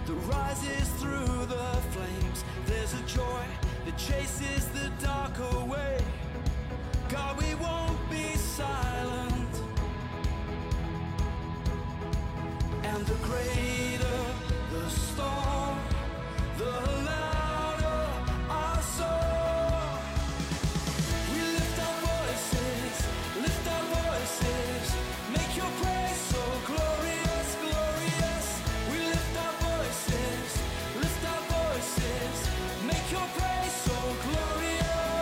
that rises through the flames. There's a joy that chases the dark away. God, we won't be silent. And the greater the storm, the louder our song. We lift our voices, make your praise so glorious, glorious. We lift our voices, make your praise so glorious.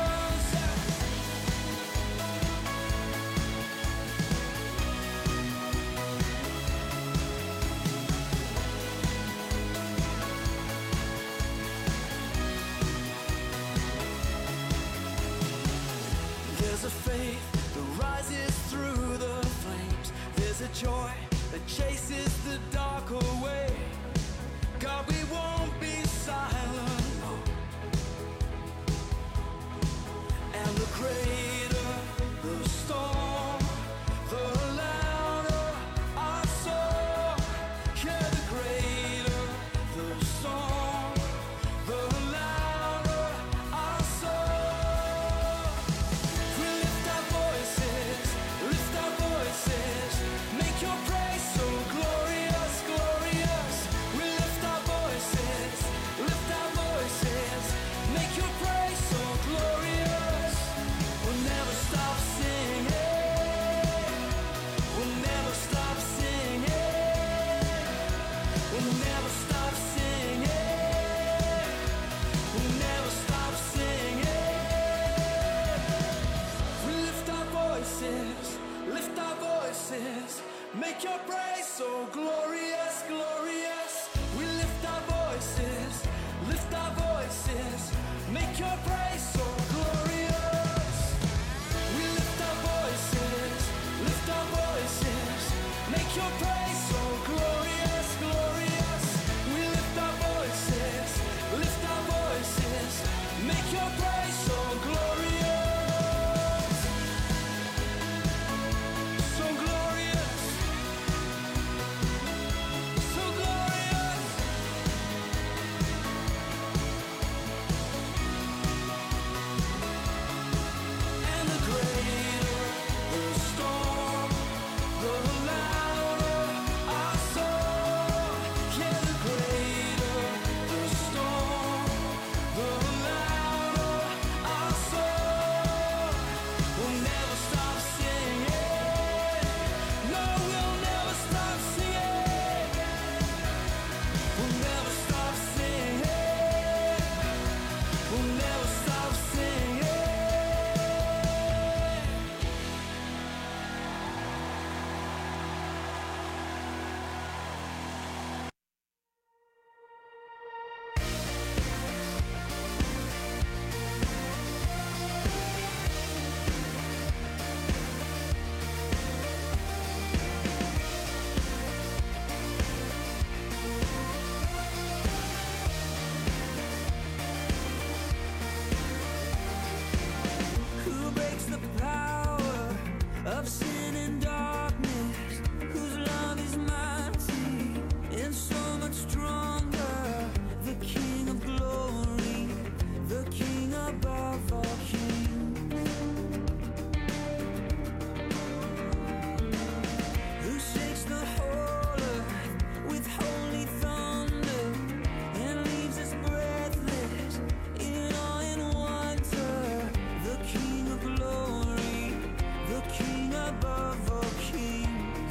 There's a faith that rises through the flames. There's a joy that chases the dark away. God, we won't be silent, no. And the greater the storm, the louder our song. Yeah, the greater the storm, the louder our song. We lift our voices, make your praise so glorious, glorious. We lift our voices, make your praise so glorious. We'll never stop singing, we'll never stop singing, we'll never stop singing, we'll never stop singing. We lift our voices, make your praise so glorious, glorious. We lift our voices, make your praise so glorious. We lift our voices, make your praise so glorious, glorious. We lift our voices, make your praise so glorious. So glorious, so glorious. And the greater the storm, the louder our song. Yeah, the greater the storm, the louder our song. We'll never stop singing. No, we'll never stop singing. We'll never stop singing. We'll never stop singing. Who breaks the power of sin and darkness? Whose love is mighty and so much stronger? The King of glory, the King above all kings. Who shakes the whole earth with holy thunder and leaves us breathless in awe and wonder? The King of glory, the King above all kings.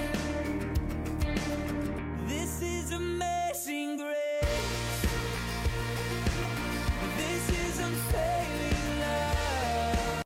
This is amazing grace. This is unfailing love.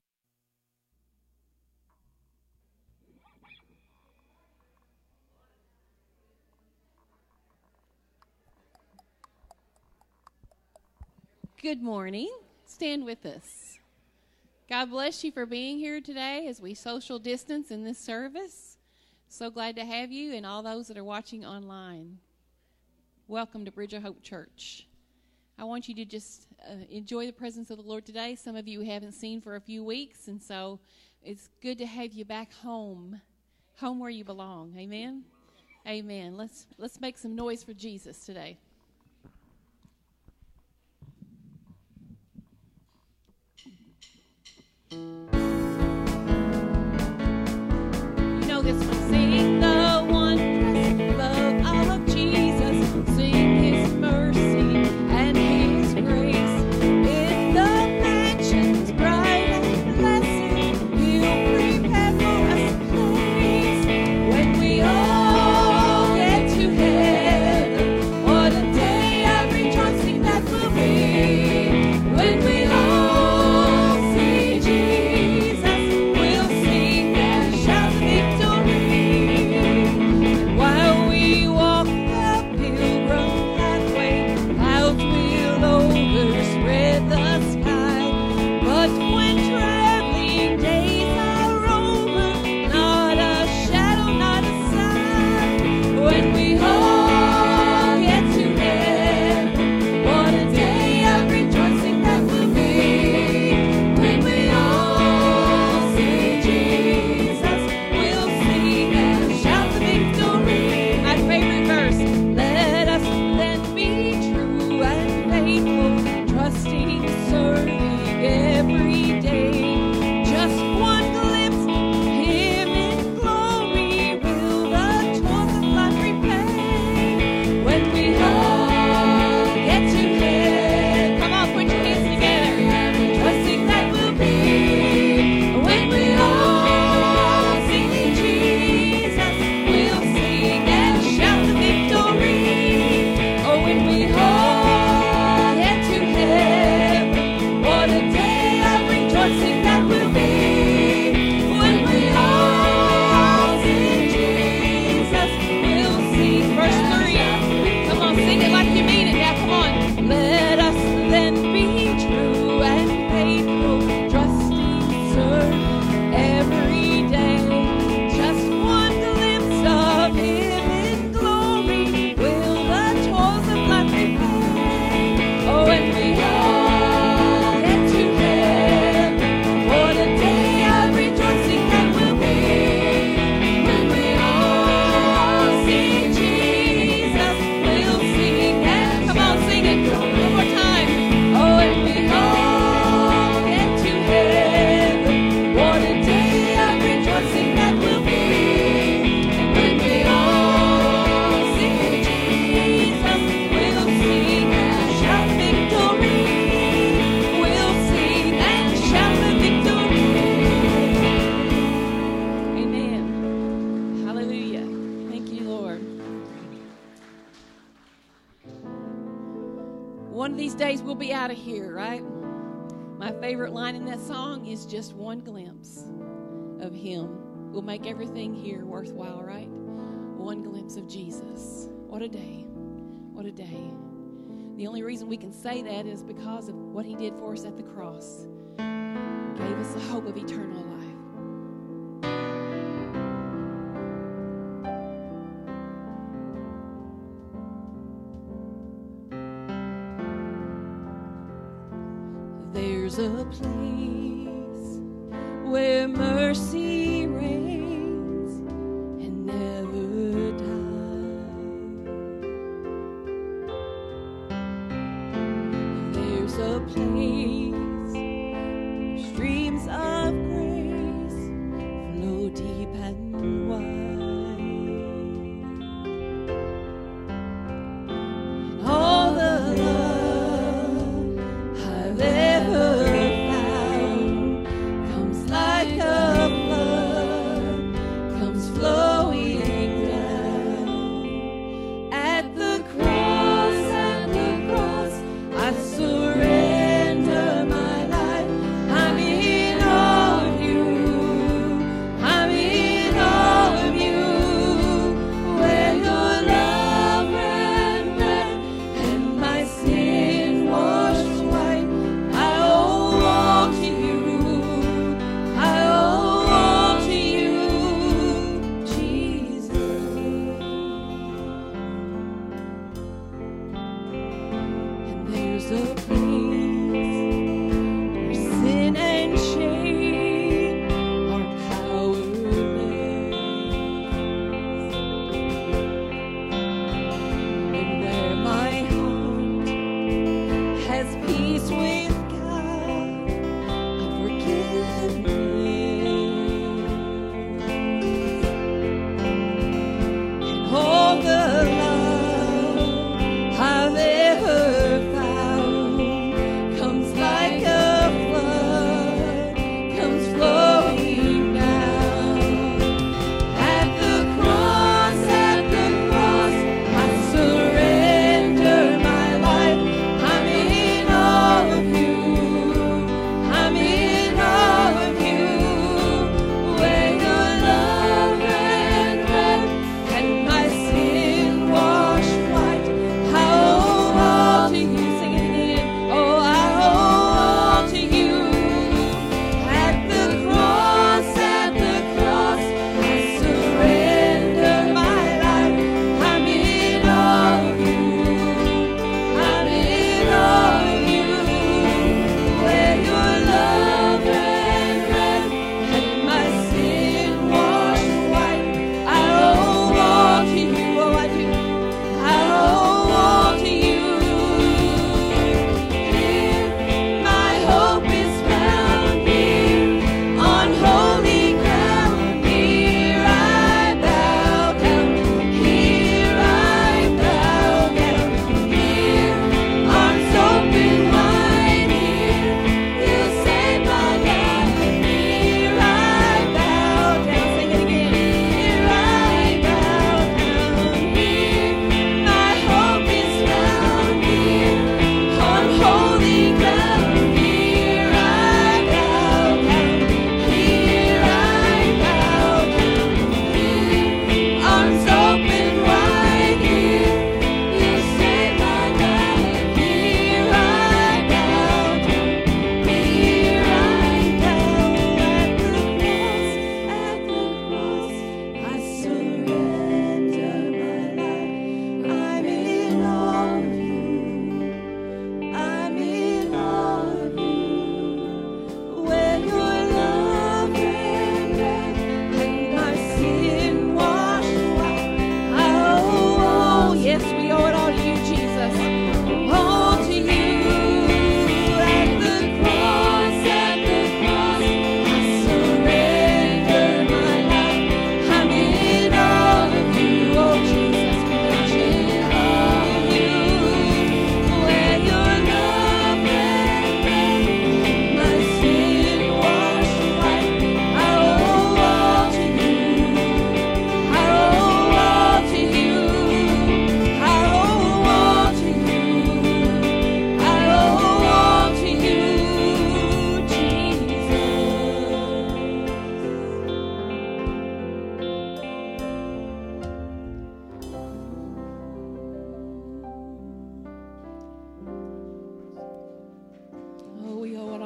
Good morning. Stand with us. God bless you for being here today as we social distance in this service. So glad to have you and all those that are watching online. Welcome to Bridge of Hope Church. I want you to just enjoy the presence of the Lord today. Some of you we haven't seen for a few weeks, and so it's good to have you back home where you belong. Amen? Amen. Let's make some noise for Jesus today. You know this one. Sing the wondrous love of Jesus. Sing His mercy and His grace. In the mansions bright and blessed, He'll prepare for us a place. When we all get to heaven, what a day of rejoicing that will be. When we all see Jesus, we'll sing and shout victory. And while we walk the pilgrim pathway, clouds will overspread the sky. But when traveling days are over, not a shadow, not a sign. When we all get to heaven, what a day of rejoicing that will be. When we all see Jesus, we'll sing and shout the victory. My favorite verse. Let us then be true and faithful, trusting, serving every day. Just one glimpse of Him in glory will the toils of life repay. When we all get to heaven, come on, put your hands together. Trusting that will be. When we all see Jesus, we'll sing and shout the victory. Oh, when we all get to heaven, what a day of rejoicing that will be. When we all see Jesus, we'll sing. Verse 3. Come on, sing it like you mean it now. Come on. Let us then be true and faithful, trusting, serve every day. Just one glimpse of Him in glory will the toils of life repay. Oh, when we all get to heaven, what a day of rejoicing that will be. When we all see Jesus, we'll sing and come on, sing it one more time. Oh, when we all get to heaven, what a day of rejoicing that will be. When we all see Jesus, we'll sing and shout victory. We'll sing and shout the victory. Amen. Hallelujah. Thank you, Lord. One of these days we'll be out of here, right? My favorite line in that song is just one glimpse of Him will make everything here worthwhile, right? One glimpse of Jesus. What a day. What a day. The only reason we can say that is because of what He did for us at the cross. Gave us the hope of eternal life. There's a place where mercy reigns and never dies. There's a place where streams of grace flow deep and wide. And all the love I've ever found comes like a flood, comes flowing down. At the cross, I surrender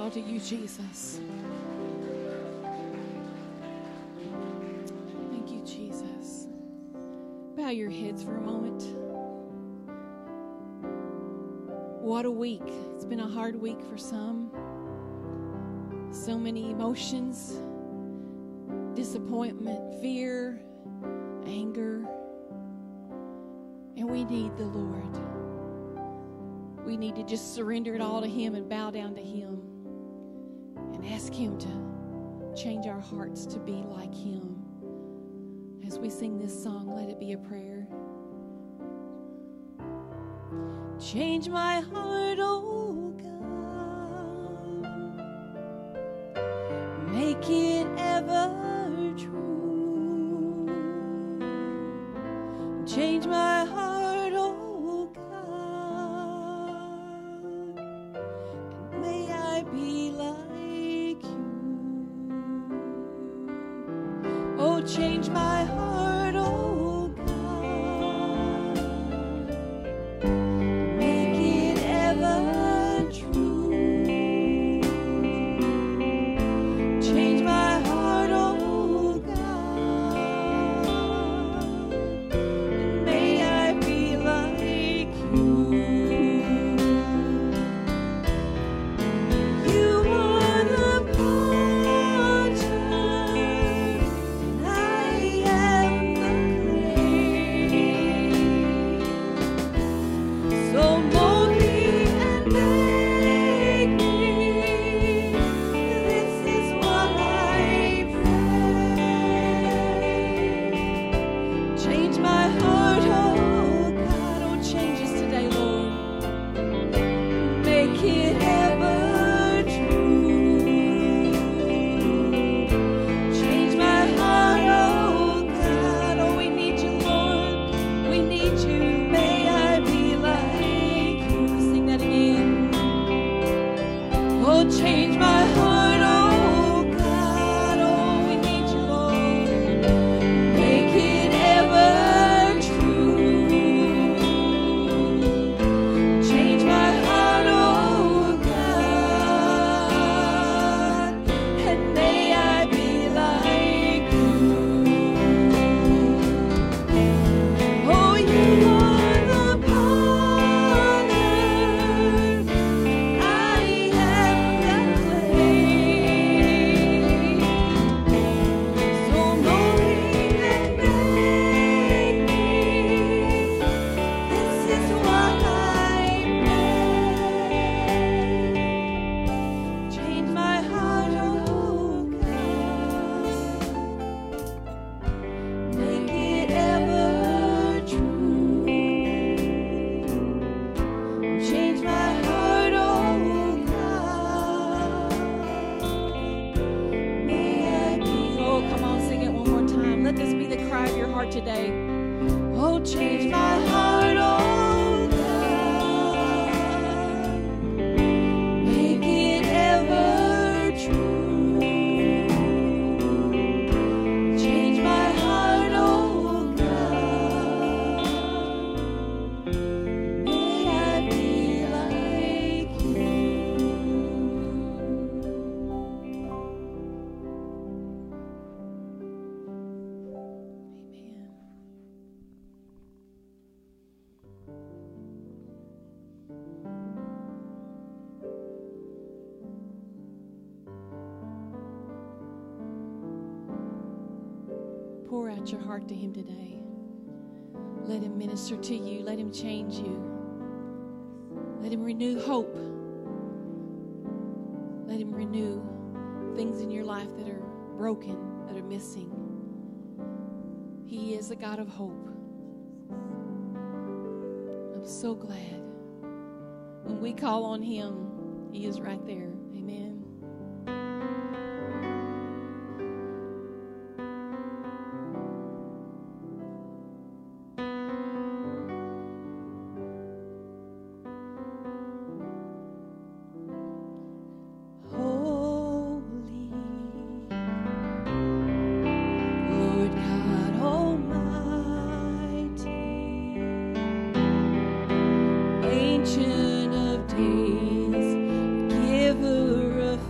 all to you, Jesus. Thank you, Jesus. Bow your heads for a moment. What a week. It's been a hard week for some. So many emotions, disappointment, fear, anger. And we need the Lord. We need to just surrender it all to Him and bow down to Him and ask Him to change our hearts to be like Him. As we sing this song, let it be a prayer. Change my heart, oh God. Make it ever true. Change my heart, oh God. And may I be like you. Oh, change my heart, oh God. Make it ever true. Change my heart, oh God. And may I be like you. You are the potter, and I am the clay. So mold me and make me. This is what I pray. Change my heart, oh God. Oh, change us today, Lord. Make it ever true. Change my heart, oh God. Oh, we need you, Lord. We need you. May I be like you. Sing that again. Oh, change my heart, oh God. Oh, we need you, Lord. Make it ever true. Change my heart, oh God. And may I be like you. Oh, you are the potter, I am the clay. So mold me and make me. This is what I pray. Change my heart, oh God. Make it ever true. Change my heart, oh God. May I be. Oh, come on, sing it one more time. Let this be the cry of your heart today. Oh, change my heart, oh God. Make it ever true. Change my heart, oh God. May I be like you. Amen. Pour out your heart to Him today. Let Him minister to you. Let Him change you. Let Him renew hope. Let Him renew things in your life that are broken, that are missing. He is a God of hope. I'm so glad. When we call on Him, He is right there. Amen. Holy, Lord God Almighty, Ancient of Days, Giver of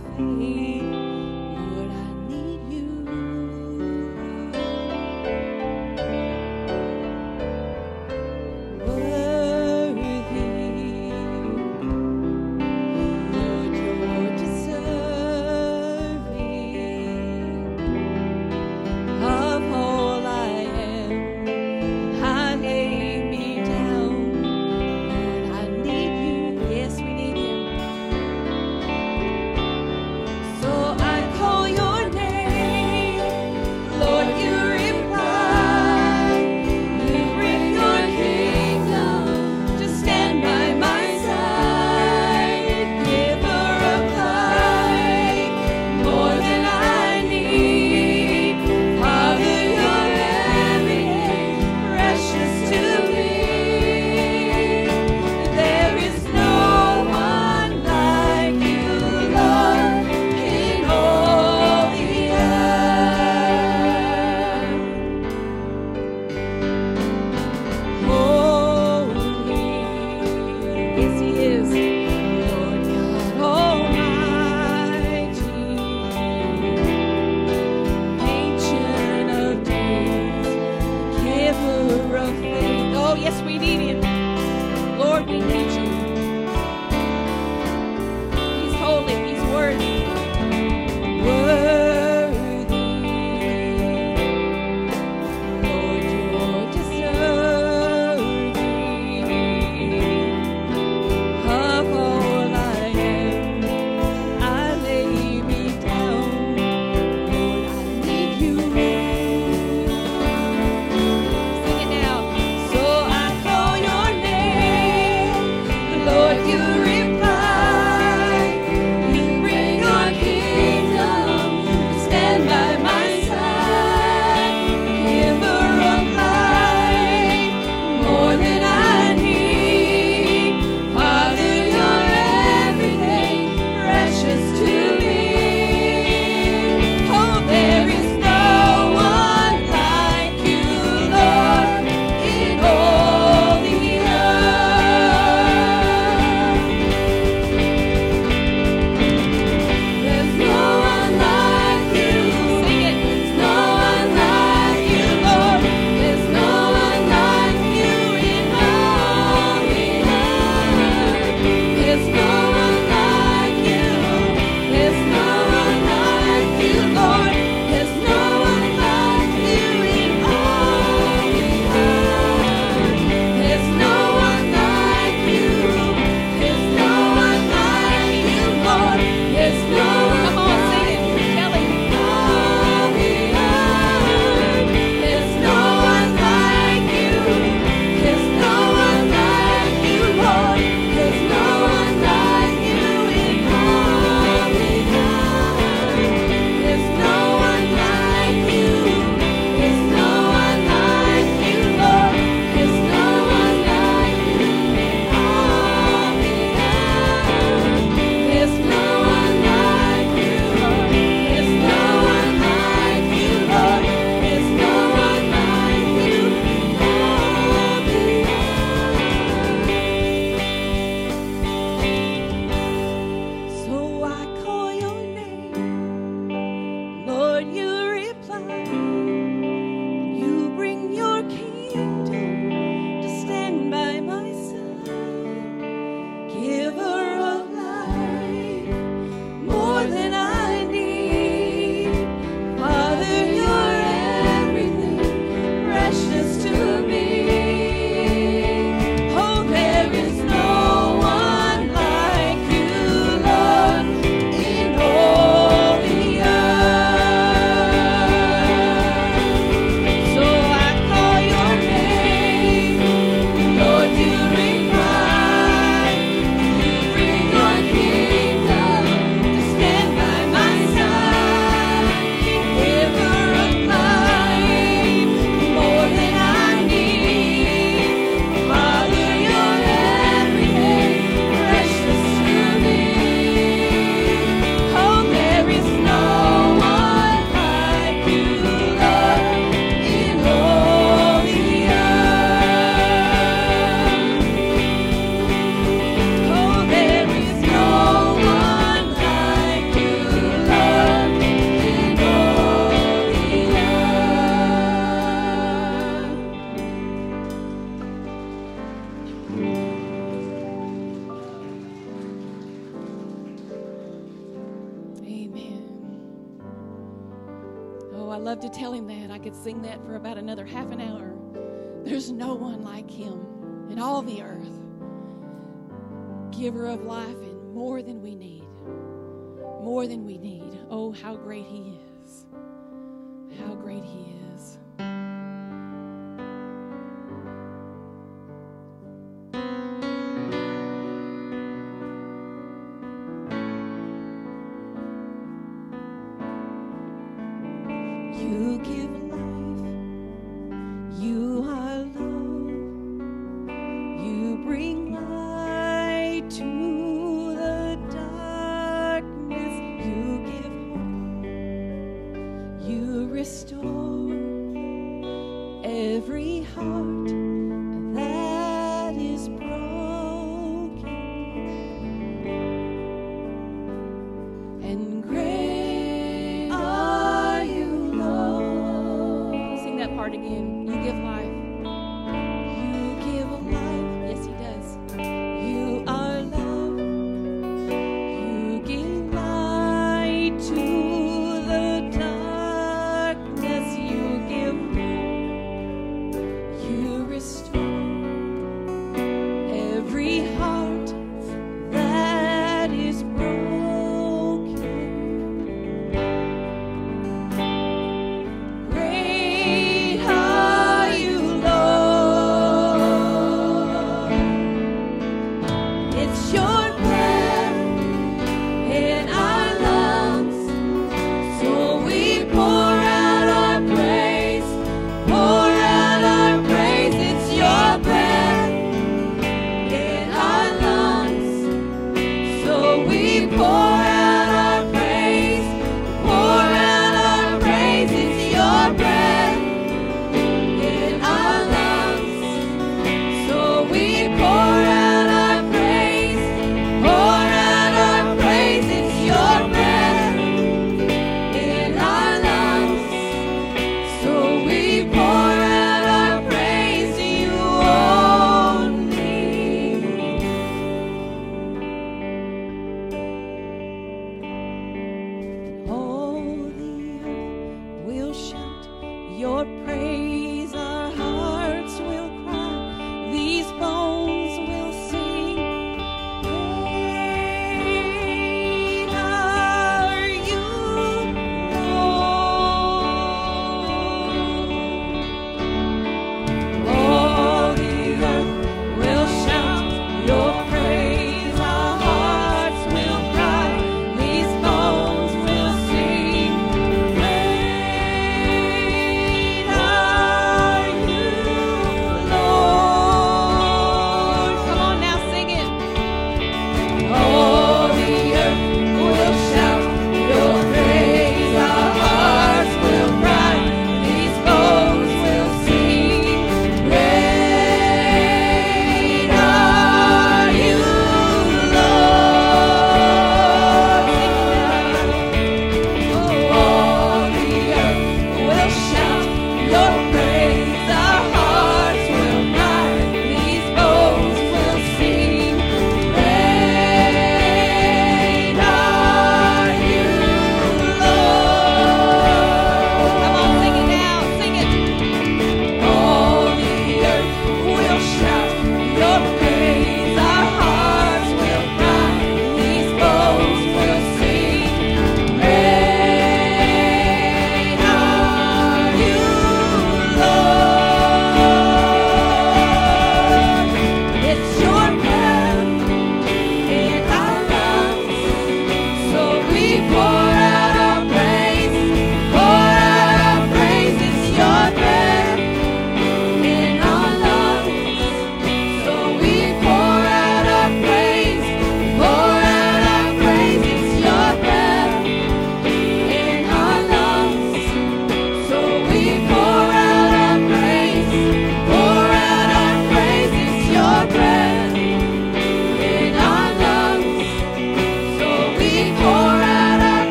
love to tell him that. I could sing that for about another half an hour. There's no one like him in all the earth. Giver of life and more than we need. More than we need. Oh, how great he is. How great he is. You give life, you are love, you bring light to the darkness, you give hope, you restore every heart that is broken, and great are you, Lord. Sing that part again. You give life. You give life. Yes, he does. You are love. You give light to the darkness. You give hope. You restore every heart that is broken. Great are you, Lord. It's your breath in our lungs, so we pour out our praise, pour out our praise. It's your breath in our lungs, so we pour out our praise, pour out our praise. It's your breath in our lungs, so we pour out our praise,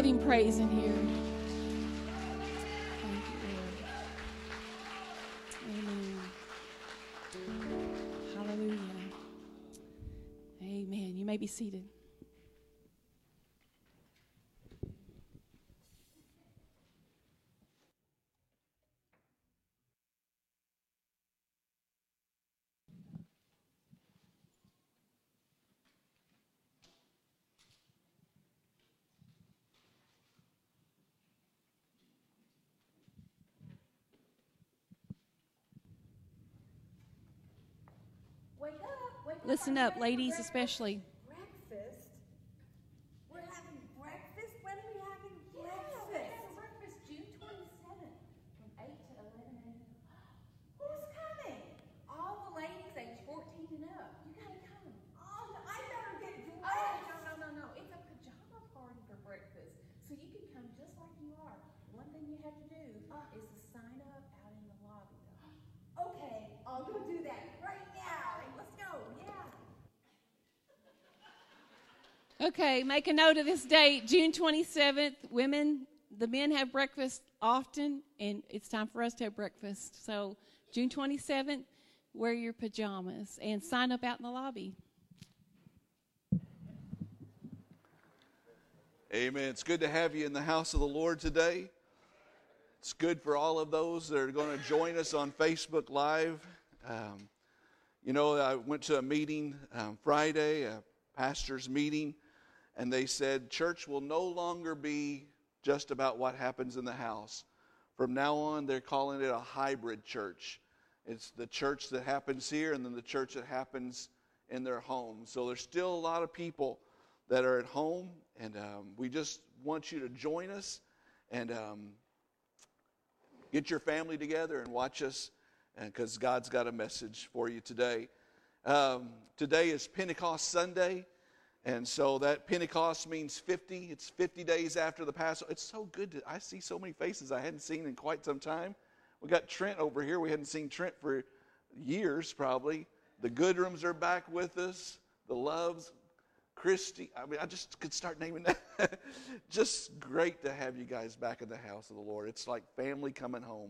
him praise in here. Thank you, Lord. Amen. Hallelujah. Amen. You may be seated. Listen up, ladies especially. Breakfast? We're having breakfast? When are we having breakfast? It's breakfast June 27th from 8 to 11 a.m. Who's coming? All the ladies age 14 and up. You gotta come. Oh, I better get Oh, dressed. no. It's a pajama party for breakfast. So you can come just like you are. One thing you have to do is to sign up out in the lobby, though. Okay, I'll go do that right now. Let's go, yeah. Okay, make a note of this date, June 27th. The men have breakfast often, and it's time for us to have breakfast. So June 27th, wear your pajamas and sign up out in the lobby. Amen. It's good to have you in the house of the Lord today. It's good for all of those that are going to join us on Facebook Live. I went to a meeting Friday, a pastor's meeting, and they said church will no longer be just about what happens in the house. From now on, they're calling it a hybrid church. It's the church that happens here and then the church that happens in their home. So there's still a lot of people that are at home, and we just want you to join us and get your family together and watch us, because God's got a message for you today. Today is Pentecost Sunday, and so that Pentecost means 50. It's 50 days after the Passover. It's so good I see so many faces I hadn't seen in quite some time. We got Trent over here. We hadn't seen Trent for years, probably. The Goodrums are back with us. The Loves, Christy. I just could start naming that. Just great to have you guys back in the house of the Lord. It's like family coming home.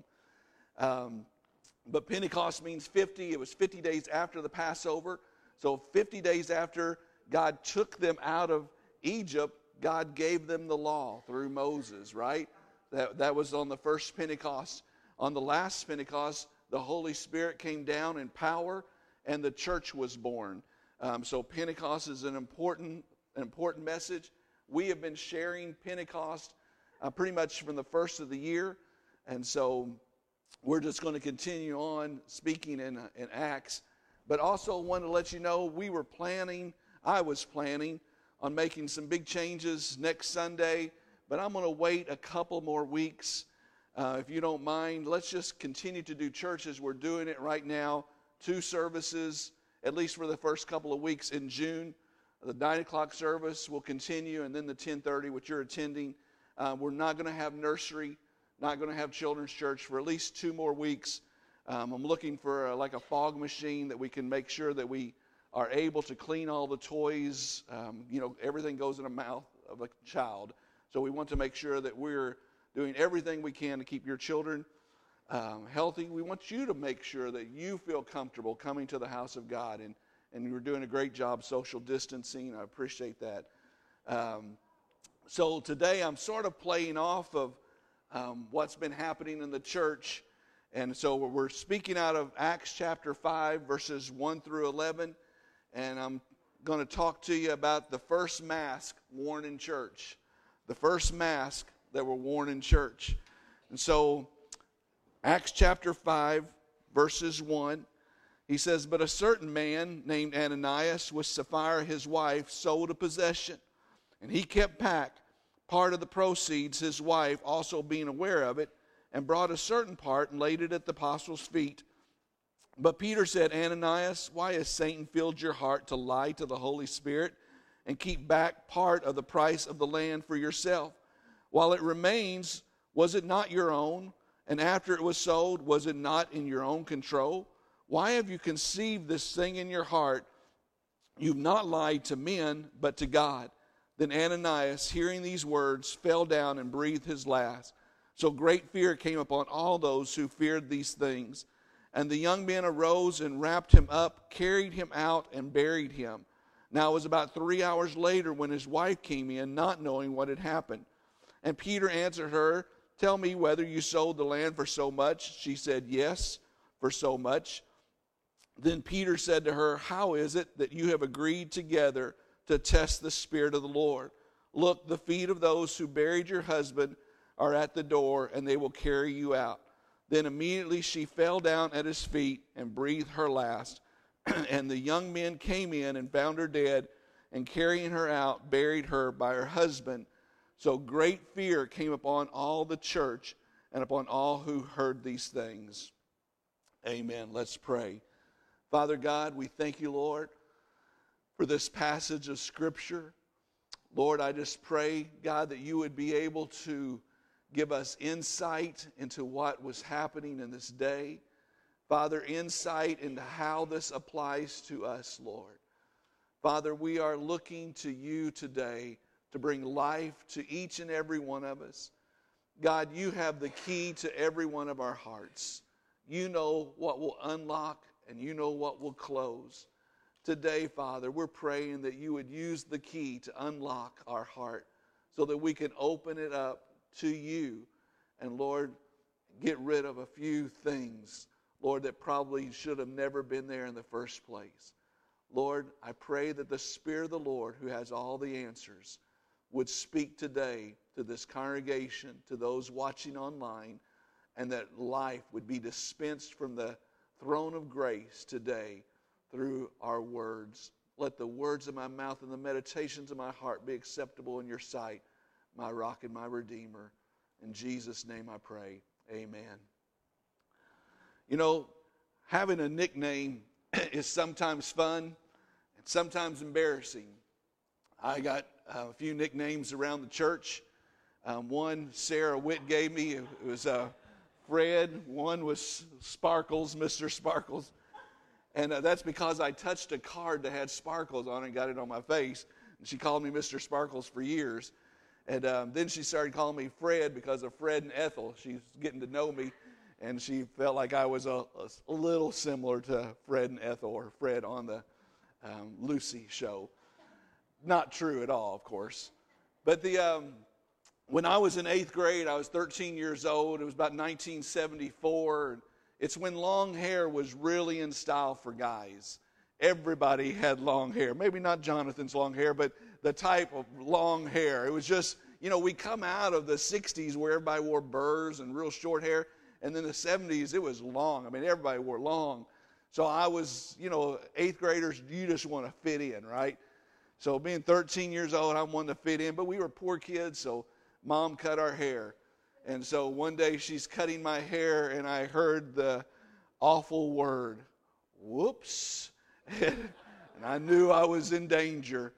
But Pentecost means 50. It was 50 days after the Passover. So 50 days after God took them out of Egypt, God gave them the law through Moses, right? That was on the first Pentecost. On the last Pentecost, the Holy Spirit came down in power, and the church was born. So Pentecost is an important message. We have been sharing Pentecost pretty much from the first of the year, and so we're just going to continue on speaking in Acts. But also want to let you know I was planning on making some big changes next Sunday, but I'm going to wait a couple more weeks. If you don't mind, let's just continue to do church as we're doing it right now. 2 services, at least for the first couple of weeks in June. The 9 o'clock service will continue, and then the 10:30, which you're attending. We're not going to have nursery, not going to have children's church for at least 2 more weeks. I'm looking for like a fog machine that we can make sure that we are able to clean all the toys. Everything goes in the mouth of a child. So we want to make sure that we're doing everything we can to keep your children healthy. We want you to make sure that you feel comfortable coming to the house of God, and you're doing a great job social distancing. I appreciate that. So today I'm sort of playing off of what's been happening in the church, and so we're speaking out of Acts chapter 5, verses 1 through 11, and I'm going to talk to you about the first mask worn in church, the first mask that were worn in church. And so Acts chapter 5, verses 1, he says, "But a certain man named Ananias with Sapphira his wife sold a possession, and he kept back part of the proceeds, his wife also being aware of it, and brought a certain part and laid it at the apostles' feet. But Peter said, Ananias, why has Satan filled your heart to lie to the Holy Spirit and keep back part of the price of the land for yourself? While it remains, was it not your own? And after it was sold, was it not in your own control? Why have you conceived this thing in your heart? You've not lied to men, but to God. Then Ananias, hearing these words, fell down and breathed his last. So great fear came upon all those who feared these things. And the young men arose and wrapped him up, carried him out, and buried him. Now it was about 3 hours later when his wife came in, not knowing what had happened. And Peter answered her, "Tell me whether you sold the land for so much." She said, "Yes, for so much." Then Peter said to her, "How is it that you have agreed together to test the Spirit of the Lord? Look, the feet of those who buried your husband are at the door, and they will carry you out." Then immediately she fell down at his feet and breathed her last. And the young men came in and found her dead, and carrying her out, buried her by her husband. So great fear came upon all the church and upon all who heard these things. Amen. Let's pray. Father God, we thank you, Lord, for this passage of Scripture. Lord, I just pray, God, that you would be able to give us insight into what was happening in this day. Father, insight into how this applies to us, Lord. Father, we are looking to you today to bring life to each and every one of us. God, you have the key to every one of our hearts. You know what will unlock and you know what will close. Today, Father, we're praying that you would use the key to unlock our heart so that we can open it up to you and, Lord, get rid of a few things, Lord, that probably should have never been there in the first place. Lord, I pray that the Spirit of the Lord, who has all the answers, would speak today to this congregation, to those watching online, and that life would be dispensed from the throne of grace today through our words. Let the words of my mouth and the meditations of my heart be acceptable in your sight, my rock and my redeemer. In Jesus' name I pray. Amen. You know, having a nickname is sometimes fun and sometimes embarrassing. I got a few nicknames around the church. One Sarah Witt gave me. It was Fred. One was Sparkles, Mr. Sparkles. And that's because I touched a card that had sparkles on it and got it on my face. And she called me Mr. Sparkles for years. And then she started calling me Fred because of Fred and Ethel. She's getting to know me, and she felt like I was a little similar to Fred and Ethel, or Fred on the Lucy show. Not true at all, of course. But when I was in 8th grade, I was 13 years old. It was about 1974. It's when long hair was really in style for guys. Everybody had long hair. Maybe not Jonathan's long hair, but the type of long hair. It was just, you know, we come out of the 60s where everybody wore burrs and real short hair. And then the 70s, it was long. I mean, everybody wore long. So I was, you know, 8th graders, you just want to fit in, right? So being 13 years old, I wanted to fit in. But we were poor kids, so Mom cut our hair. And so one day she's cutting my hair, and I heard the awful word, whoops. And I knew I was in danger.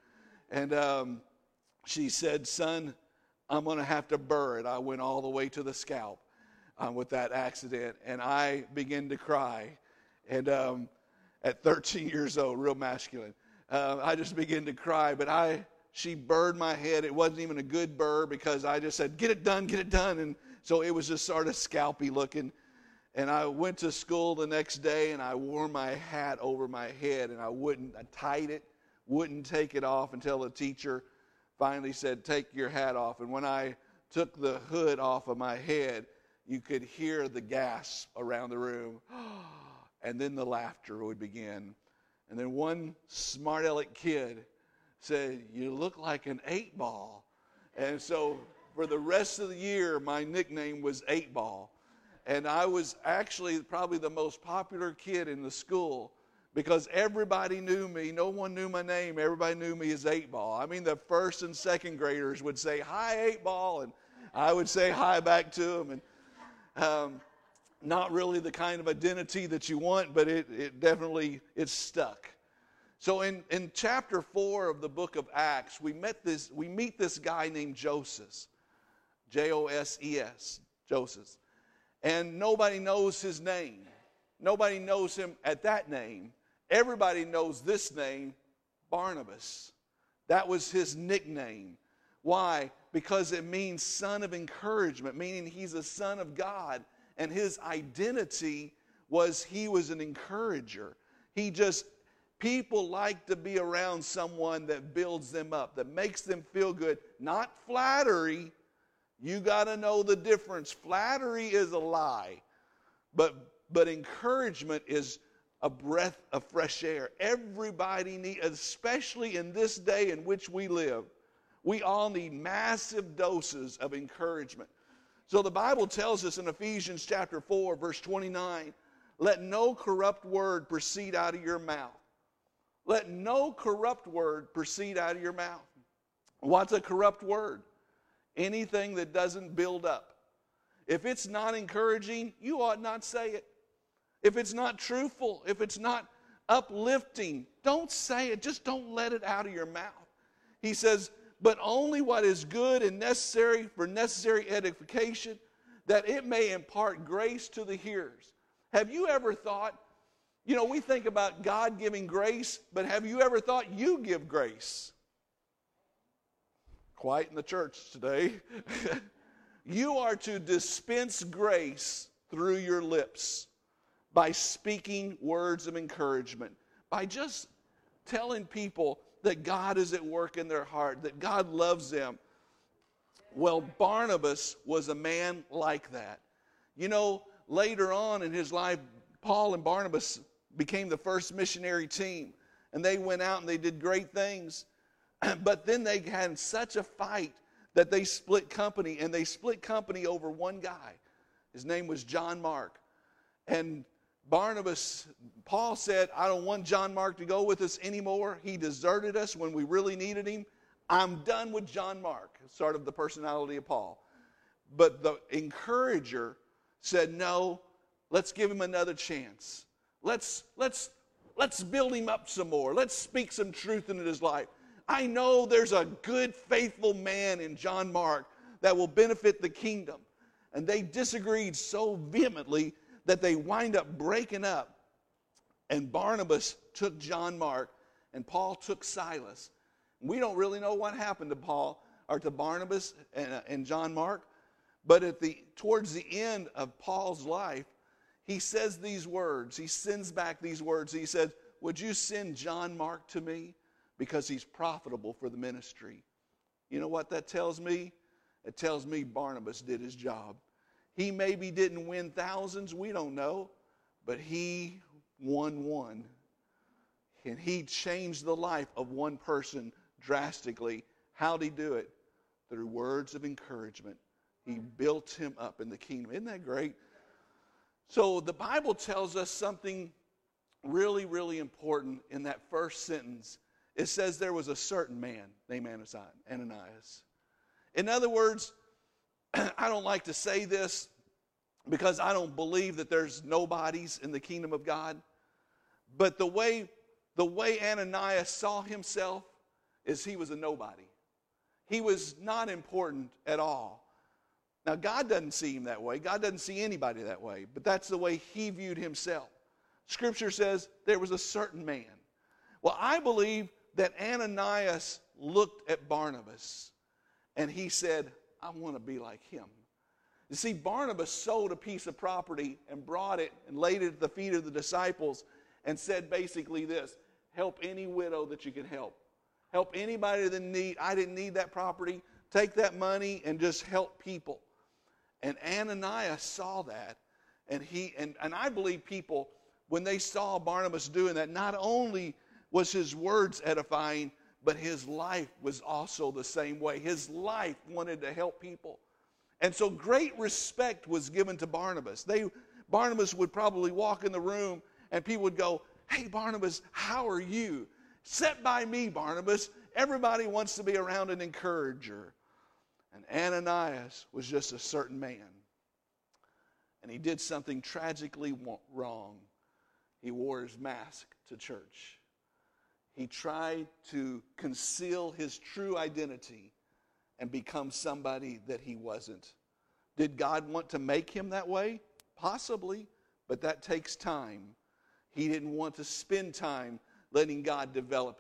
And she said, "Son, I'm going to have to burr it." I went all the way to the scalp with that accident. And I began to cry. And at 13 years old, real masculine, I just began to cry. But she burred my head. It wasn't even a good burr because I just said, get it done, get it done. And so it was just sort of scalpy looking. And I went to school the next day, and I wore my hat over my head, and I tied it, wouldn't take it off until the teacher finally said, "Take your hat off." And when I took the hood off of my head, you could hear the gasp around the room. And then the laughter would begin. And then one smart aleck kid said, "You look like an 8-ball." And so for the rest of the year, my nickname was 8-ball. And I was actually probably the most popular kid in the school because everybody knew me. No one knew my name. Everybody knew me as 8-ball. I mean, the first and second graders would say, "Hi, 8-ball," and I would say hi back to them. And not really the kind of identity that you want, but it definitely, it's stuck. So in chapter 4 of the book of Acts, we meet this guy named Joses, Joses, Joses. And nobody knows his name. Nobody knows him at that name. Everybody knows this name, Barnabas. That was his nickname. Why? Because it means son of encouragement, meaning he's a son of God. And his identity was he was an encourager. People like to be around someone that builds them up, that makes them feel good. Not flattery. You got to know the difference. Flattery is a lie. But encouragement is a breath of fresh air. Everybody needs, especially in this day in which we live, we all need massive doses of encouragement. So the Bible tells us in Ephesians chapter 4, verse 29, let no corrupt word proceed out of your mouth. Let no corrupt word proceed out of your mouth. What's a corrupt word? Anything that doesn't build up. If it's not encouraging, you ought not say it. If it's not truthful, if it's not uplifting, don't say it. Just don't let it out of your mouth. He says, but only what is good and necessary for necessary edification, that it may impart grace to the hearers. Have you ever thought, we think about God giving grace, but have you ever thought you give grace? Quiet in the church today. You are to dispense grace through your lips by speaking words of encouragement, by just telling people that God is at work in their heart, that God loves them. Well, Barnabas was a man like that. Later on in his life, Paul and Barnabas became the first missionary team, and they went out and they did great things. But then they had such a fight that they split company, and they split company over one guy. His name was John Mark. And Paul said, I don't want John Mark to go with us anymore. He deserted us when we really needed him. I'm done with John Mark, sort of the personality of Paul. But the encourager said, no, let's give him another chance. Let's build him up some more. Let's speak some truth into his life. I know there's a good, faithful man in John Mark that will benefit the kingdom. And they disagreed so vehemently that they wind up breaking up. And Barnabas took John Mark, and Paul took Silas. We don't really know what happened to Paul or to Barnabas and John Mark, but towards the end of Paul's life, he says these words. He sends back these words. He said, would you send John Mark to me? Because he's profitable for the ministry. You know what that tells me? It tells me Barnabas did his job. He maybe didn't win thousands, we don't know, but he won one. And he changed the life of one person drastically. How'd he do it? Through words of encouragement. He built him up in the kingdom. Isn't that great? So the Bible tells us something really, really important in that first sentence. It says there was a certain man named Ananias. In other words, I don't like to say this because I don't believe that there's nobodies in the kingdom of God. But the way Ananias saw himself is he was a nobody. He was not important at all. Now, God doesn't see him that way. God doesn't see anybody that way. But that's the way he viewed himself. Scripture says there was a certain man. Well, I believe that Ananias looked at Barnabas and he said, I want to be like him. You see, Barnabas sold a piece of property and brought it and laid it at the feet of the disciples and said basically this: help any widow that you can help. Help anybody that need. I didn't need that property. Take that money and just help people. And Ananias saw that, and I believe people, when they saw Barnabas doing that, not only was his words edifying, but his life was also the same way. His life wanted to help people. And so great respect was given to Barnabas. Barnabas would probably walk in the room and people would go, hey, Barnabas, how are you? Sit by me, Barnabas. Everybody wants to be around an encourager. And Ananias was just a certain man. And he did something tragically wrong. He wore his mask to church. He tried to conceal his true identity and become somebody that he wasn't. Did God want to make him that way? Possibly, but that takes time. He didn't want to spend time letting God develop him.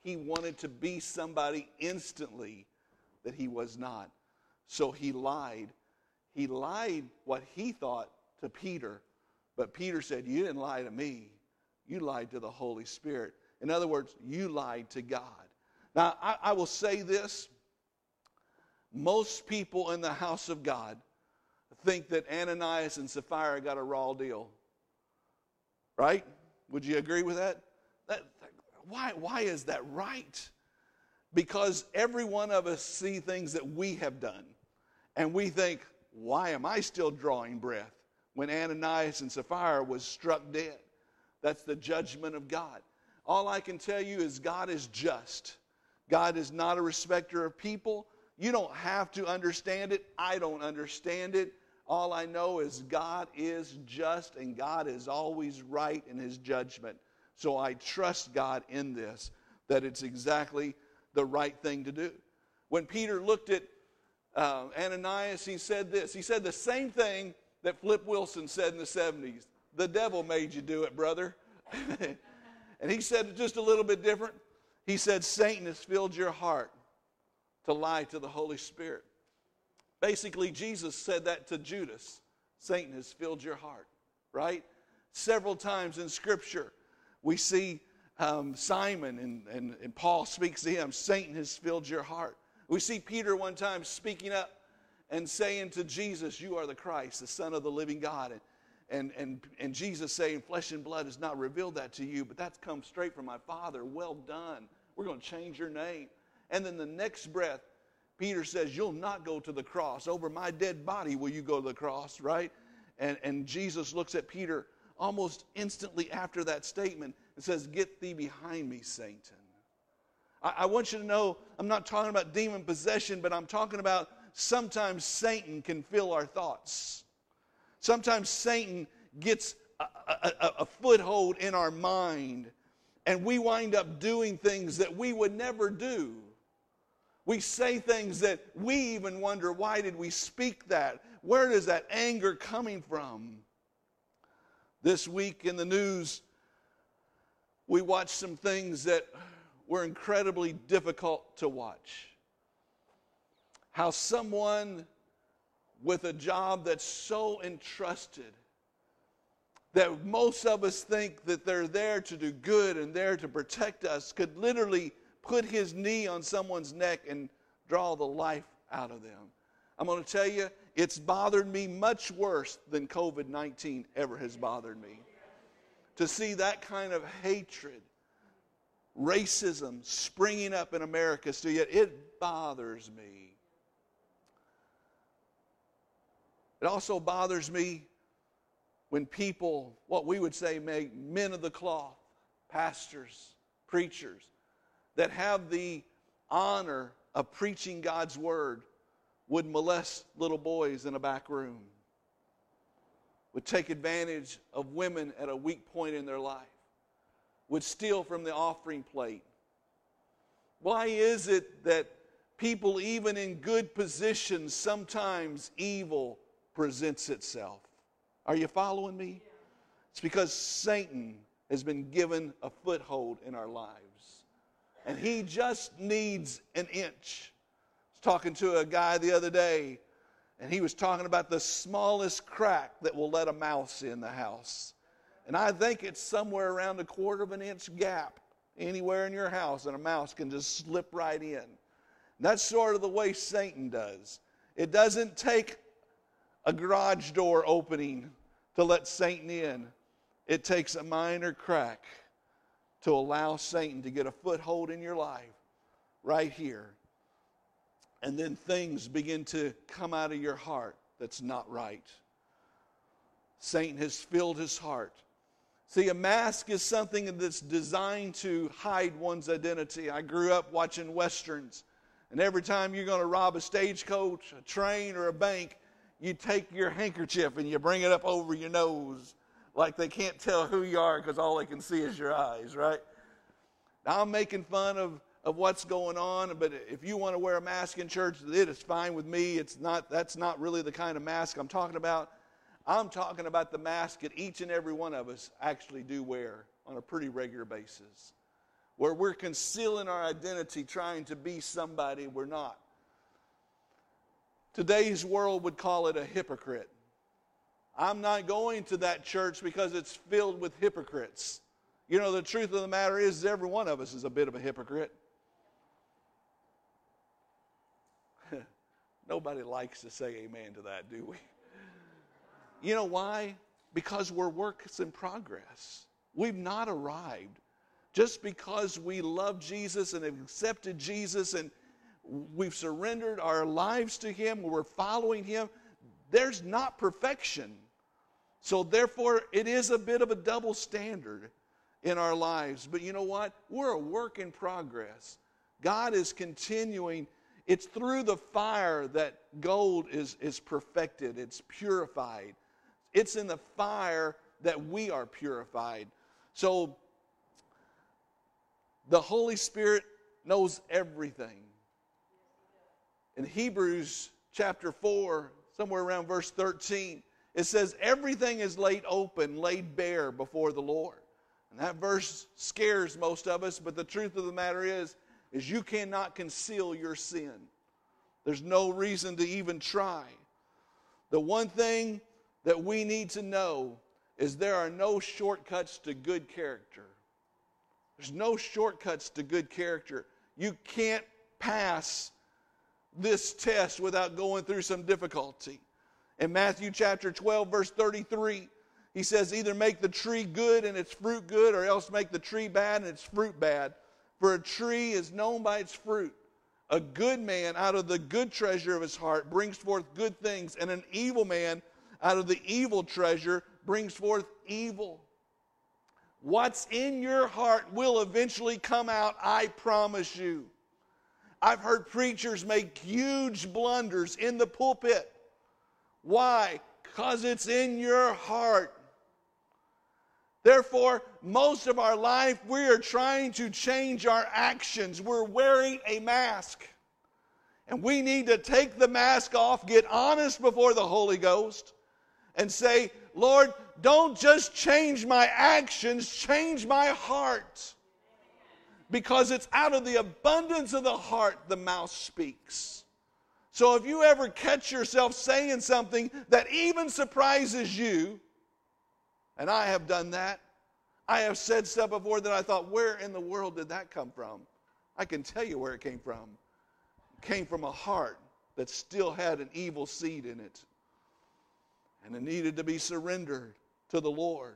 He wanted to be somebody instantly that he was not. So he lied. He lied what he thought to Peter. But Peter said, you didn't lie to me. You lied to the Holy Spirit. In other words, you lied to God. Now, I will say this. Most people in the house of God think that Ananias and Sapphira got a raw deal. Right? Would you agree with that? Why is that right? Because every one of us see things that we have done. And we think, why am I still drawing breath when Ananias and Sapphira was struck dead? That's the judgment of God. All I can tell you is God is just. God is not a respecter of people. You don't have to understand it. I don't understand it. All I know is God is just and God is always right in his judgment. So I trust God in this, that it's exactly the right thing to do. When Peter looked at Ananias, he said this. He said the same thing that Flip Wilson said in the 70s. The devil made you do it, brother. And he said it just a little bit different. He said, Satan has filled your heart to lie to the Holy Spirit. Basically, Jesus said that to Judas. Satan has filled your heart, right? Several times in Scripture, we see Simon, and Paul speaks to him, Satan has filled your heart. We see Peter one time speaking up and saying to Jesus, you are the Christ, the Son of the living God. And Jesus saying, flesh and blood has not revealed that to you, but that's come straight from my Father. Well done. We're going to change your name. And then the next breath, Peter says, you'll not go to the cross. Over my dead body will you go to the cross, right? And Jesus looks at Peter almost instantly after that statement and says, get thee behind me, Satan. I want you to know, I'm not talking about demon possession, but I'm talking about sometimes Satan can fill our thoughts. Sometimes Satan gets a foothold in our mind, and we wind up doing things that we would never do. We say things that we even wonder, why did we speak that? Where is that anger coming from? This week in the news, we watched some things that were incredibly difficult to watch. How someone with a job that's so entrusted, that most of us think that they're there to do good and there to protect us, could literally put his knee on someone's neck and draw the life out of them. I'm going to tell you, it's bothered me much worse than COVID-19 ever has bothered me. To see that kind of hatred, racism springing up in America still yet, it bothers me. It also bothers me when people, what we would say, make men of the cloth, pastors, preachers, that have the honor of preaching God's word, would molest little boys in a back room, would take advantage of women at a weak point in their life, would steal from the offering plate. Why is it that people, even in good positions, sometimes evil presents itself? Are you following me? It's because Satan has been given a foothold in our lives. And he just needs an inch. I was talking to a guy the other day, and he was talking about the smallest crack that will let a mouse in the house. And I think it's somewhere around a 1/4 of an inch gap anywhere in your house, and a mouse can just slip right in. And that's sort of the way Satan does. It doesn't take a garage door opening to let Satan in. It takes a minor crack to allow Satan to get a foothold in your life right here. And then things begin to come out of your heart that's not right. Satan has filled his heart. See, a mask is something that's designed to hide one's identity. I grew up watching Westerns, and every time you're going to rob a stagecoach, a train, or a bank, you take your handkerchief and you bring it up over your nose like they can't tell who you are because all they can see is your eyes, right? Now, I'm making fun of what's going on, but if you want to wear a mask in church, it is fine with me. That's not really the kind of mask I'm talking about. I'm talking about the mask that each and every one of us actually do wear on a pretty regular basis. where we're concealing our identity, trying to be somebody we're not. Today's world would call it a hypocrite. I'm not going to that church because it's filled with hypocrites. You know, the truth of the matter is every one of us is a bit of a hypocrite. Nobody likes to say amen to that, do we? You know why? Because we're works in progress. We've not arrived. Just because we love Jesus and have accepted Jesus and we've surrendered our lives to Him, we're following Him, there's not perfection. So therefore, it is a bit of a double standard in our lives. But you know what? We're a work in progress. God is continuing. It's through the fire that gold is perfected. It's purified. It's in the fire that we are purified. So the Holy Spirit knows everything. In Hebrews chapter 4, somewhere around verse 13, it says, everything is laid open, laid bare before the Lord. And that verse scares most of us, but the truth of the matter is you cannot conceal your sin. There's no reason to even try. The one thing that we need to know is there are no shortcuts to good character. There's no shortcuts to good character. You can't pass this test without going through some difficulty. In Matthew chapter 12, verse 33, he says, either make the tree good and its fruit good, or else make the tree bad and its fruit bad. For a tree is known by its fruit. A good man out of the good treasure of his heart brings forth good things, and an evil man out of the evil treasure brings forth evil. What's in your heart will eventually come out, I promise you. I've heard preachers make huge blunders in the pulpit. Why? Because it's in your heart. Therefore, most of our life, we are trying to change our actions. We're wearing a mask. And we need to take the mask off, get honest before the Holy Ghost, and say, Lord, don't just change my actions, change my heart. Because it's out of the abundance of the heart the mouth speaks. So if you ever catch yourself saying something that even surprises you, and I have done that, I have said stuff before that I thought, where in the world did that come from? I can tell you where it came from. It came from a heart that still had an evil seed in it. And it needed to be surrendered to the Lord.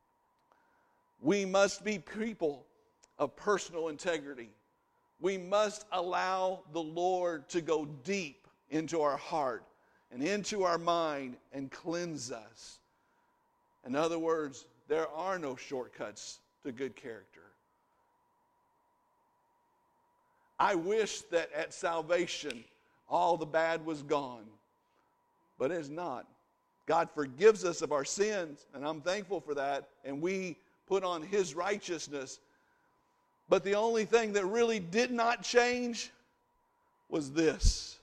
We must be people of personal integrity. We must allow the Lord to go deep into our heart and into our mind and cleanse us. In other words, there are no shortcuts to good character. I wish that at salvation all the bad was gone, but it's not. God forgives us of our sins, and I'm thankful for that, and we put on His righteousness. But the only thing that really did not change was this.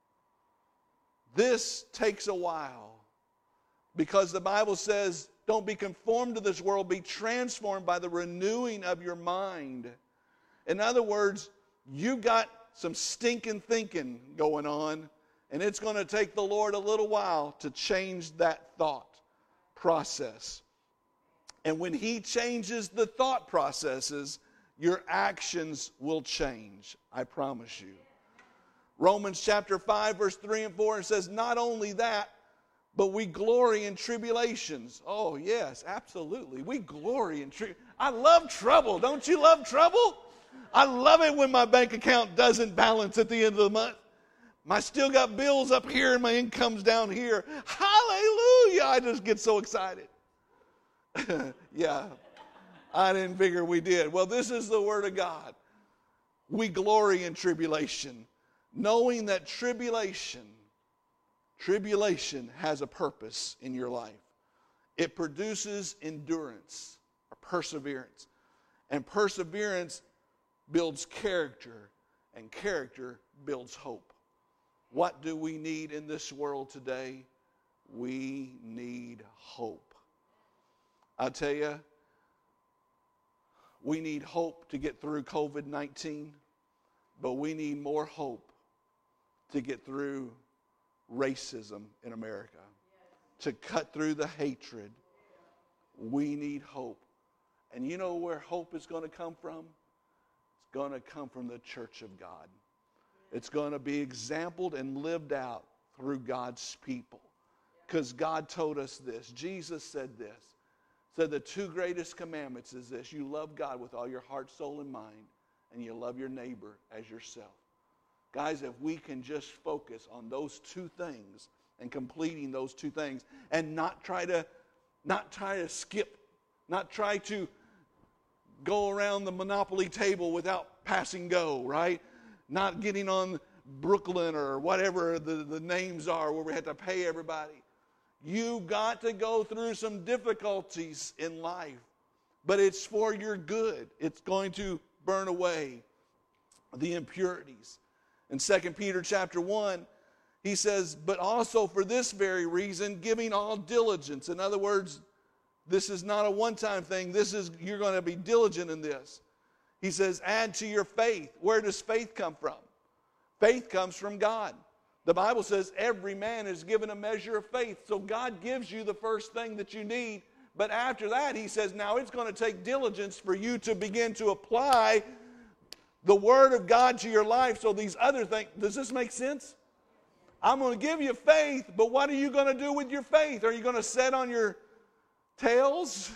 This takes a while, because the Bible says, don't be conformed to this world, be transformed by the renewing of your mind. In other words, you got some stinking thinking going on, and it's going to take the Lord a little while to change that thought process. And when He changes the thought processes, your actions will change. I promise you. Romans chapter 5, verse 3 and 4, it says, not only that, but we glory in tribulations. Oh, yes, absolutely. We glory in tribulations. I love trouble. Don't you love trouble? I love it when my bank account doesn't balance at the end of the month. I still got bills up here and my income's down here. Hallelujah! I just get so excited. Yeah, I didn't figure we did. Well, this is the Word of God. We glory in tribulation, knowing that tribulation has a purpose in your life. It produces endurance or perseverance. And perseverance builds character, and character builds hope. What do we need in this world today? We need hope. I'll tell you, We need hope to get through COVID-19, but we need more hope to get through racism in America, to cut through the hatred. We need hope. And you know where hope is going to come from? It's going to come from the church of God. It's going to be exampled and lived out through God's people. Because God told us this. Jesus said this. Said the two greatest commandments is this. You love God with all your heart, soul, and mind. And you love your neighbor as yourself. Guys, if we can just focus on those two things and completing those two things and not try to skip, not try to go around the Monopoly table without passing go, right? Not getting on Brooklyn or whatever the names are where we have to pay everybody. You've got to go through some difficulties in life, but it's for your good. It's going to burn away the impurities. In 2 Peter chapter 1, he says, but also for this very reason, giving all diligence. In other words, this is not a one-time thing. You're going to be diligent in this. He says, add to your faith. Where does faith come from? Faith comes from God. The Bible says every man is given a measure of faith. So God gives you the first thing that you need. But after that, he says, now it's going to take diligence for you to begin to apply the Word of God to your life. So these other things, does this make sense? I'm going to give you faith, but what are you going to do with your faith? Are you going to sit on your tails?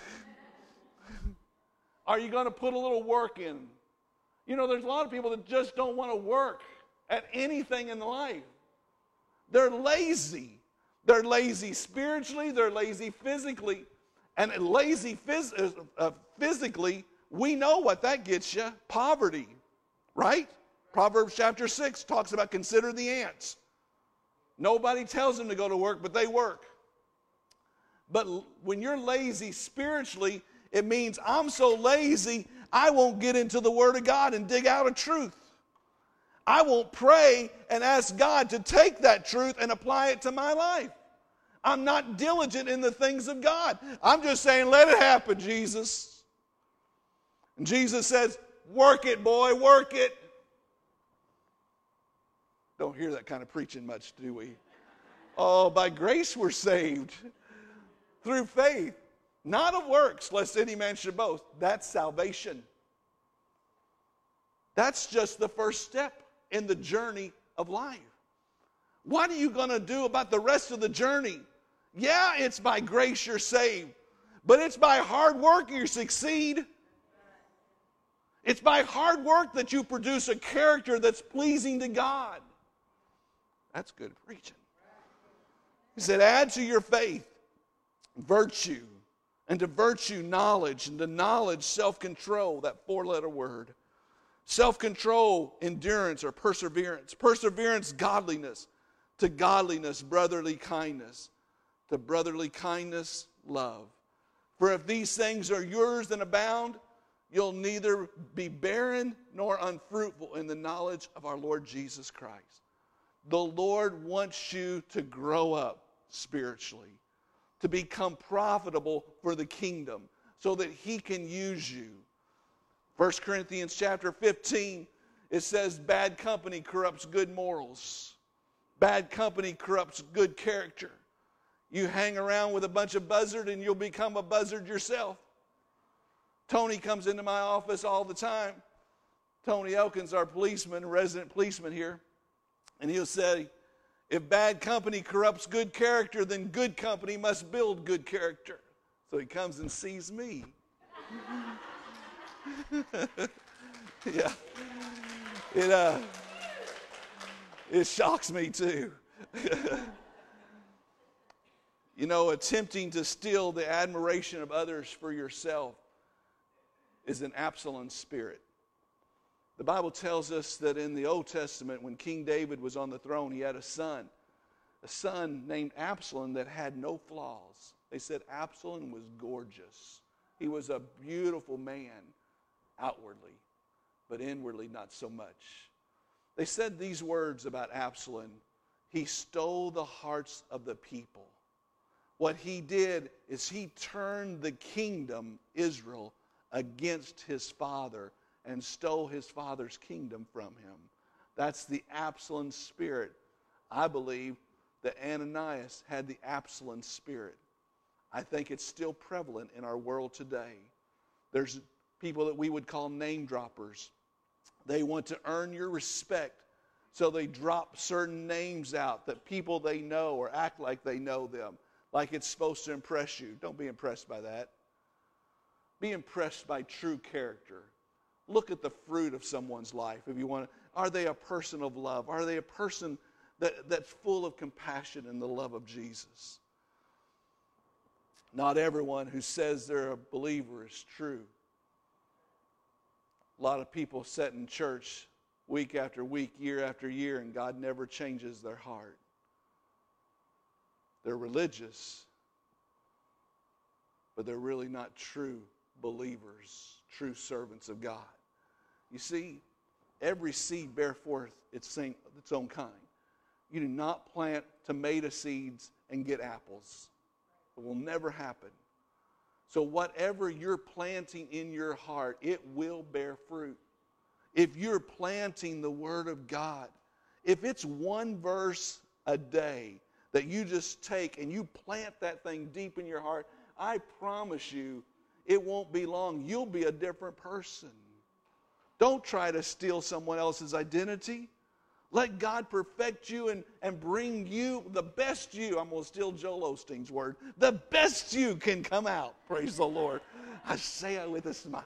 Are you going to put a little work in? You know, there's a lot of people that just don't want to work at anything in life. They're lazy. They're lazy spiritually. They're lazy physically. And lazy physically, we know what that gets you. Poverty, right? Proverbs chapter 6 talks about consider the ants. Nobody tells them to go to work, but they work. But when you're lazy spiritually, it means I'm so lazy, I won't get into the Word of God and dig out a truth. I won't pray and ask God to take that truth and apply it to my life. I'm not diligent in the things of God. I'm just saying, let it happen, Jesus. And Jesus says, work it, boy, work it. Don't hear that kind of preaching much, do we? Oh, by grace we're saved. Through faith. Not of works, lest any man should boast. That's salvation. That's just the first step in the journey of life. What are you going to do about the rest of the journey? Yeah, it's by grace you're saved, but it's by hard work you succeed. It's by hard work that you produce a character that's pleasing to God. That's good preaching. He said, add to your faith virtue, and to virtue knowledge, and to knowledge self-control, that four-letter word. Self-control, endurance or perseverance. Perseverance, godliness. To godliness, brotherly kindness. To brotherly kindness, love. For if these things are yours and abound, you'll neither be barren nor unfruitful in the knowledge of our Lord Jesus Christ. The Lord wants you to grow up spiritually, to become profitable for the kingdom so that He can use you. 1 Corinthians chapter 15, it says bad company corrupts good morals. Bad company corrupts good character. You hang around with a bunch of buzzard and you'll become a buzzard yourself. Tony comes into my office all the time. Tony Elkins, our policeman, resident policeman here. And he'll say, if bad company corrupts good character, then good company must build good character. So he comes and sees me. Yeah. It shocks me too. You know, attempting to steal the admiration of others for yourself is an Absalom spirit. The Bible tells us that in the Old Testament, when King David was on the throne, he had a son named Absalom that had no flaws. They said Absalom was gorgeous. He was a beautiful man outwardly, but inwardly not so much. They said these words about Absalom: he stole the hearts of the people. What he did is he turned the kingdom, Israel, against his father and stole his father's kingdom from him. That's the Absalom spirit. I believe that Ananias had the Absalom spirit. I think it's still prevalent in our world today. There's people that we would call name droppers. They want to earn your respect, so they drop certain names out that people they know or act like they know them, like it's supposed to impress you. Don't be impressed by that. Be impressed by true character. Look at the fruit of someone's life. If you want to, are they a person of love? Are they a person that's full of compassion and the love of Jesus? Not everyone who says they're a believer is true. A lot of people sit in church week after week, year after year, and God never changes their heart. They're religious, but they're really not true believers, true servants of God. You see, every seed bears forth its own kind. You do not plant tomato seeds and get apples. It will never happen. So whatever you're planting in your heart, it will bear fruit. If you're planting the Word of God, if it's one verse a day that you just take and you plant that thing deep in your heart, I promise you, it won't be long. You'll be a different person. Don't try to steal someone else's identity. Let God perfect you and bring you the best you. I'm going to steal Joel Osteen's word. The best you can come out. Praise the Lord. I say it with a smile.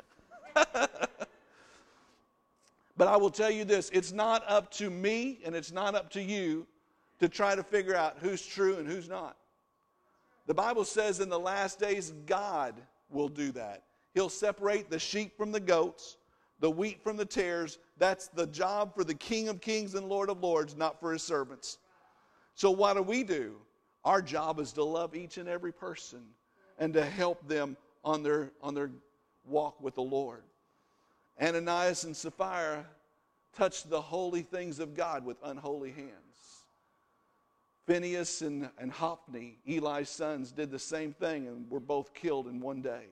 But I will tell you this. It's not up to me and it's not up to you to try to figure out who's true and who's not. The Bible says in the last days, God will do that. He'll separate the sheep from the goats, the wheat from the tares. That's the job for the King of Kings and Lord of Lords, not for his servants. So what do? Our job is to love each and every person and to help them on their walk with the Lord. Ananias and Sapphira touched the holy things of God with unholy hands. Phinehas and Hophni, Eli's sons, did the same thing and were both killed in one day.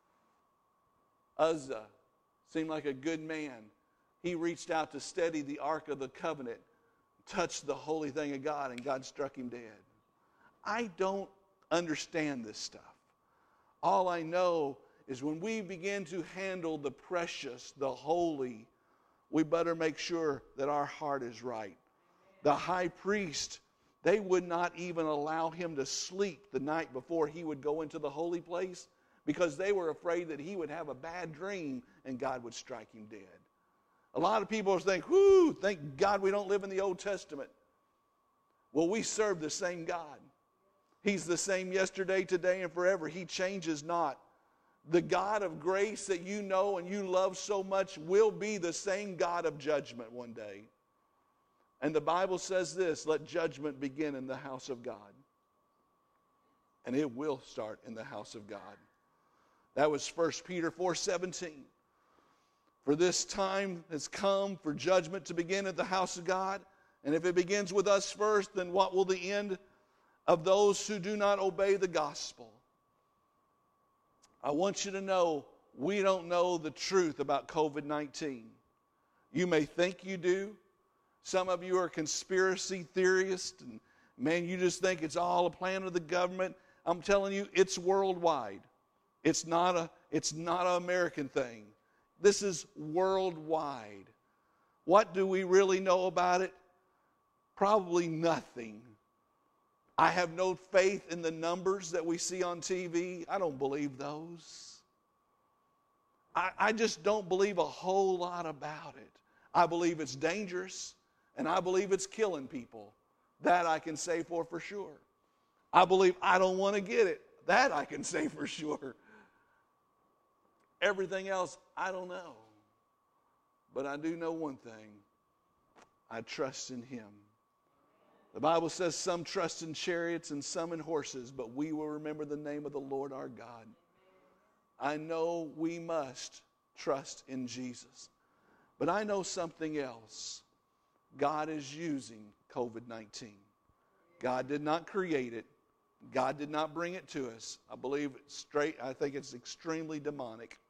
Uzzah seemed like a good man. He reached out to steady the Ark of the Covenant, touched the holy thing of God, and God struck him dead. I don't understand this stuff. All I know is when we begin to handle the precious, the holy, we better make sure that our heart is right. The high priest, they would not even allow him to sleep the night before he would go into the holy place because they were afraid that he would have a bad dream and God would strike him dead. A lot of people think, thank God we don't live in the Old Testament. Well, we serve the same God. He's the same yesterday, today, and forever. He changes not. The God of grace that you know and you love so much will be the same God of judgment one day. And the Bible says this, let judgment begin in the house of God. And it will start in the house of God. That was 1 Peter 4:17. For this time has come for judgment to begin at the house of God. And if it begins with us first, then what will the end of those who do not obey the gospel? I want you to know, we don't know the truth about COVID-19. You may think you do. Some of you are conspiracy theorists, and man, you just think it's all a plan of the government. I'm telling you, it's worldwide. It's not an American thing. This is worldwide. What do we really know about it? Probably nothing. I have no faith in the numbers that we see on TV. I don't believe those. I just don't believe a whole lot about it. I believe it's dangerous, and I believe it's killing people. That I can say for sure. I believe I don't want to get it. That I can say for sure. Everything else, I don't know. But I do know one thing. I trust in Him. The Bible says some trust in chariots and some in horses, but we will remember the name of the Lord our God. I know we must trust in Jesus. But I know something else. God is using COVID-19. God did not create it. God did not bring it to us. I think it's extremely demonic.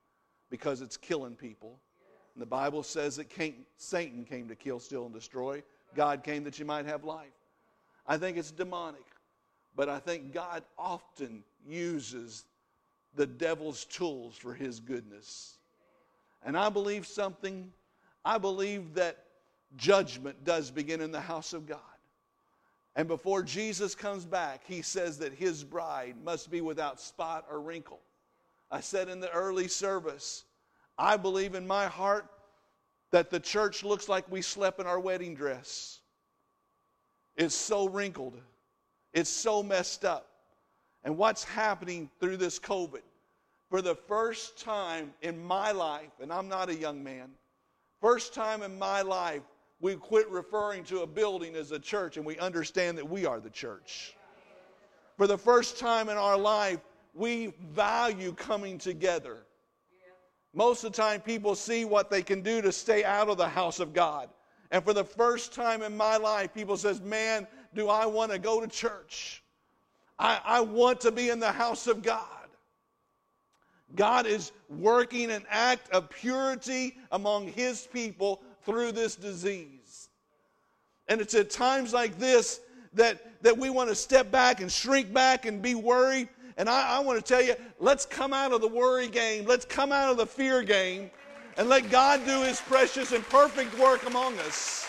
because it's killing people. And the Bible says that Satan came to kill, steal, and destroy. God came that you might have life. I think it's demonic. But I think God often uses the devil's tools for his goodness. And I believe something. I believe that judgment does begin in the house of God. And before Jesus comes back, he says that his bride must be without spot or wrinkle. I said in the early service, I believe in my heart that the church looks like we slept in our wedding dress. It's so wrinkled. It's so messed up. And what's happening through this COVID? For the first time in my life, and I'm not a young man, first time in my life, we quit referring to a building as a church and we understand that we are the church. For the first time in our life, we value coming together. Most of the time, people see what they can do to stay out of the house of God. And for the first time in my life, people says, man, do I want to go to church? I want to be in the house of God. God is working an act of purity among his people through this disease. And it's at times like this that we want to step back and shrink back and be worried. And I want to tell you, let's come out of the worry game. Let's come out of the fear game and let God do his precious and perfect work among us.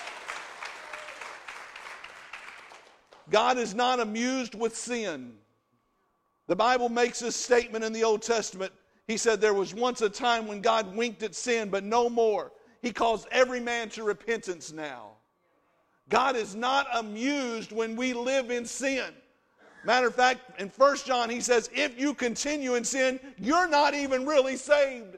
God is not amused with sin. The Bible makes this statement in the Old Testament. He said there was once a time when God winked at sin, but no more. He calls every man to repentance now. God is not amused when we live in sin. Matter of fact, in 1 John, he says, if you continue in sin, you're not even really saved.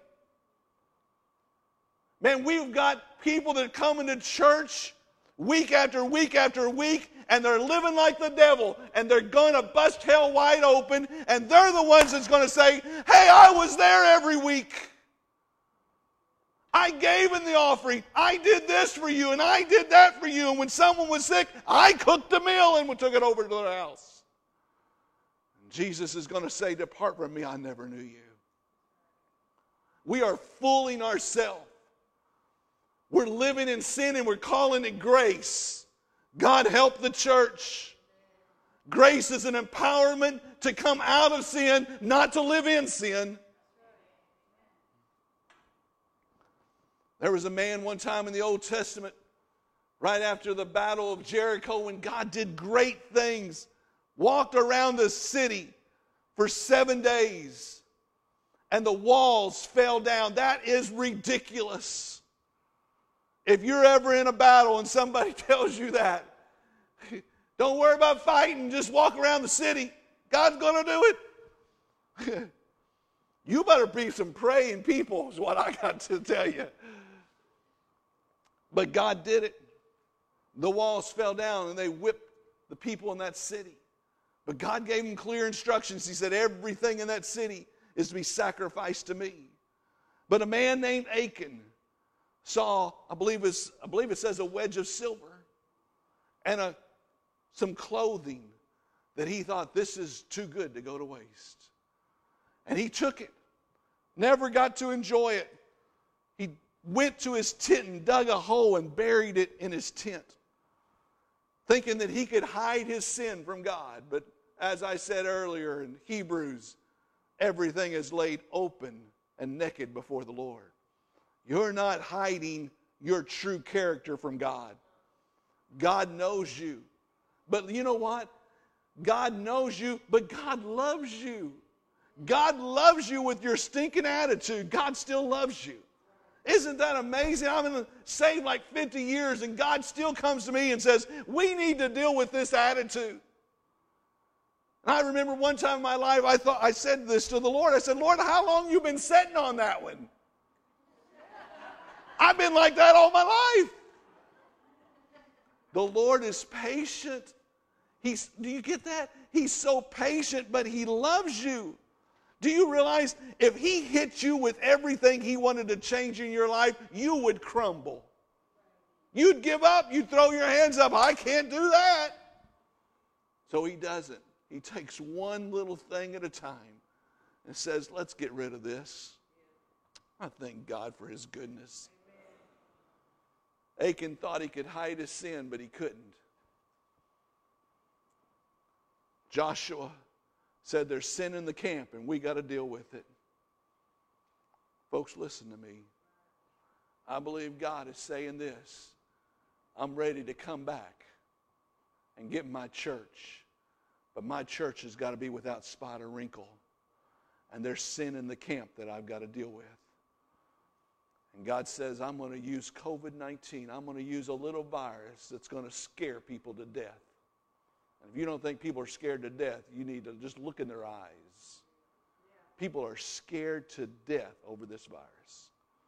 Man, we've got people that come into church week after week after week, and they're living like the devil, and they're going to bust hell wide open, and they're the ones that's going to say, hey, I was there every week. I gave in the offering. I did this for you, and I did that for you. And when someone was sick, I cooked a meal and we took it over to their house. And Jesus is going to say, depart from me, I never knew you. We are fooling ourselves. We're living in sin and we're calling it grace. God help the church. Grace is an empowerment to come out of sin, not to live in sin. There was a man one time in the Old Testament, right after the battle of Jericho, when God did great things, walked around the city for 7 days, and the walls fell down. That is ridiculous. If you're ever in a battle and somebody tells you that, don't worry about fighting, just walk around the city. God's going to do it. You better be some praying people is what I got to tell you. But God did it. The walls fell down and they whipped the people in that city. But God gave them clear instructions. He said everything in that city is to be sacrificed to me. But a man named Achan saw, I believe it says a wedge of silver and some clothing that he thought, this is too good to go to waste. And he took it. Never got to enjoy it. He went to his tent and dug a hole and buried it in his tent, thinking that he could hide his sin from God. But as I said earlier in Hebrews, everything is laid open and naked before the Lord. You're not hiding your true character from God. God knows you. But you know what? God knows you, but God loves you. God loves you with your stinking attitude. God still loves you. Isn't that amazing? I've been saved like 50 years, and God still comes to me and says, we need to deal with this attitude. And I remember one time in my life, I said this to the Lord. I said, Lord, how long have you been sitting on that one? I've been like that all my life. The Lord is patient. Do you get that? He's so patient, but he loves you. Do you realize if he hit you with everything he wanted to change in your life, you would crumble. You'd give up. You'd throw your hands up. I can't do that. So he doesn't. He takes one little thing at a time and says, let's get rid of this. I thank God for his goodness. Achan thought he could hide his sin, but he couldn't. Joshua said there's sin in the camp and we got to deal with it. Folks, listen to me. I believe God is saying this. I'm ready to come back and get my church. But my church has got to be without spot or wrinkle. And there's sin in the camp that I've got to deal with. And God says, I'm going to use COVID-19. I'm going to use a little virus that's going to scare people to death. And if you don't think people are scared to death, you need to just look in their eyes. People are scared to death over this virus.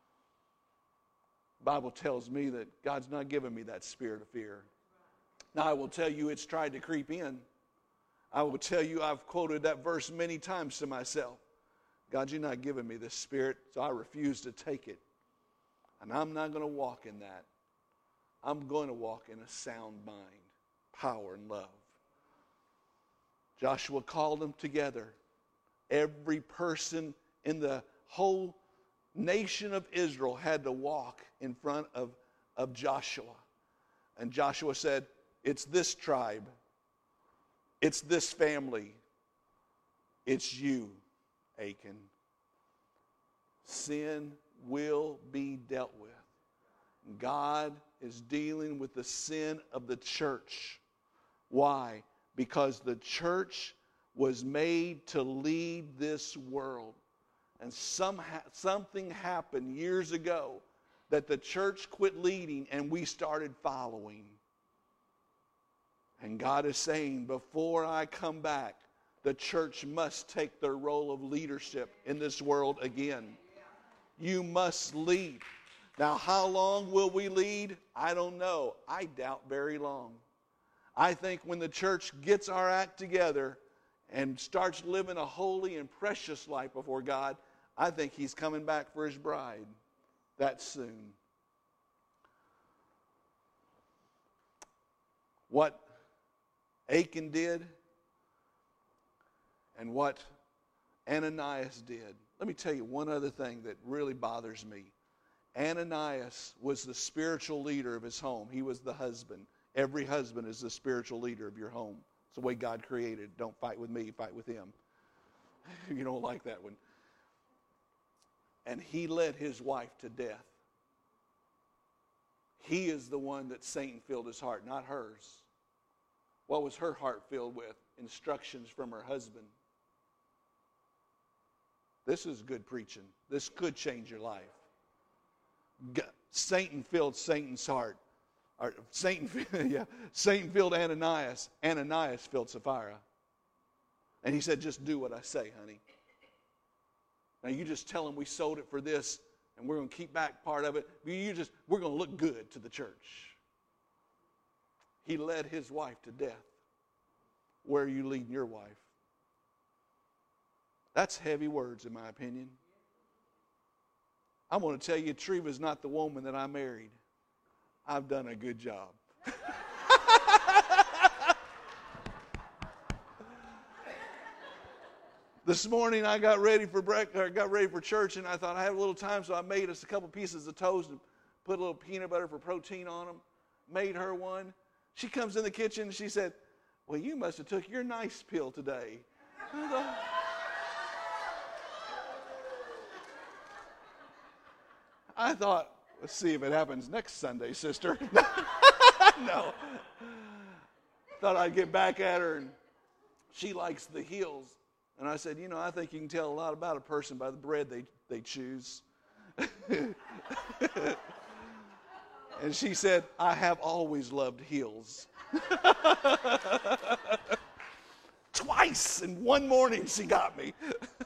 The Bible tells me that God's not given me that spirit of fear. Now, I will tell you it's tried to creep in. I will tell you I've quoted that verse many times to myself. God, you're not giving me this spirit, so I refuse to take it. And I'm not going to walk in that. I'm going to walk in a sound mind, power, and love. Joshua called them together. Every person in the whole nation of Israel had to walk in front of Joshua. And Joshua said, it's this tribe. It's this family. It's you, Achan. Sin will be dealt with. God is dealing with the sin of the church. Why? Because the church was made to lead this world. And something happened years ago that the church quit leading and we started following. And God is saying, before I come back, the church must take their role of leadership in this world again. You must lead. Now, how long will we lead? I don't know. I doubt very long. I think when the church gets our act together and starts living a holy and precious life before God, I think he's coming back for his bride that soon. What Achan did and what Ananias did. Let me tell you one other thing that really bothers me. Ananias was the spiritual leader of his home. He was the husband. Every husband is the spiritual leader of your home. It's the way God created. Don't fight with me, fight with him. You don't like that one. And he led his wife to death. He is the one that Satan filled his heart, not hers. What was her heart filled with? Instructions from her husband. This is good preaching. This could change your life. Satan filled Satan's heart. Satan filled Ananias. Ananias filled Sapphira. And he said, just do what I say, honey. Now you just tell him we sold it for this and we're going to keep back part of it. We're going to look good to the church. He led his wife to death. Where are you leading your wife? That's heavy words, in my opinion. I'm going to tell you, Treva's not the woman that I married. I've done a good job. This morning I got ready for church, and I thought I have a little time, so I made us a couple pieces of toast and put a little peanut butter for protein on them. Made her one. She comes in the kitchen and she said, "Well, you must have took your nice pill today." I thought, let's see if it happens next Sunday, sister. No. Thought I'd get back at her, and she likes the heels. And I said, I think you can tell a lot about a person by the bread they choose. And she said, I have always loved heels. Twice in one morning she got me.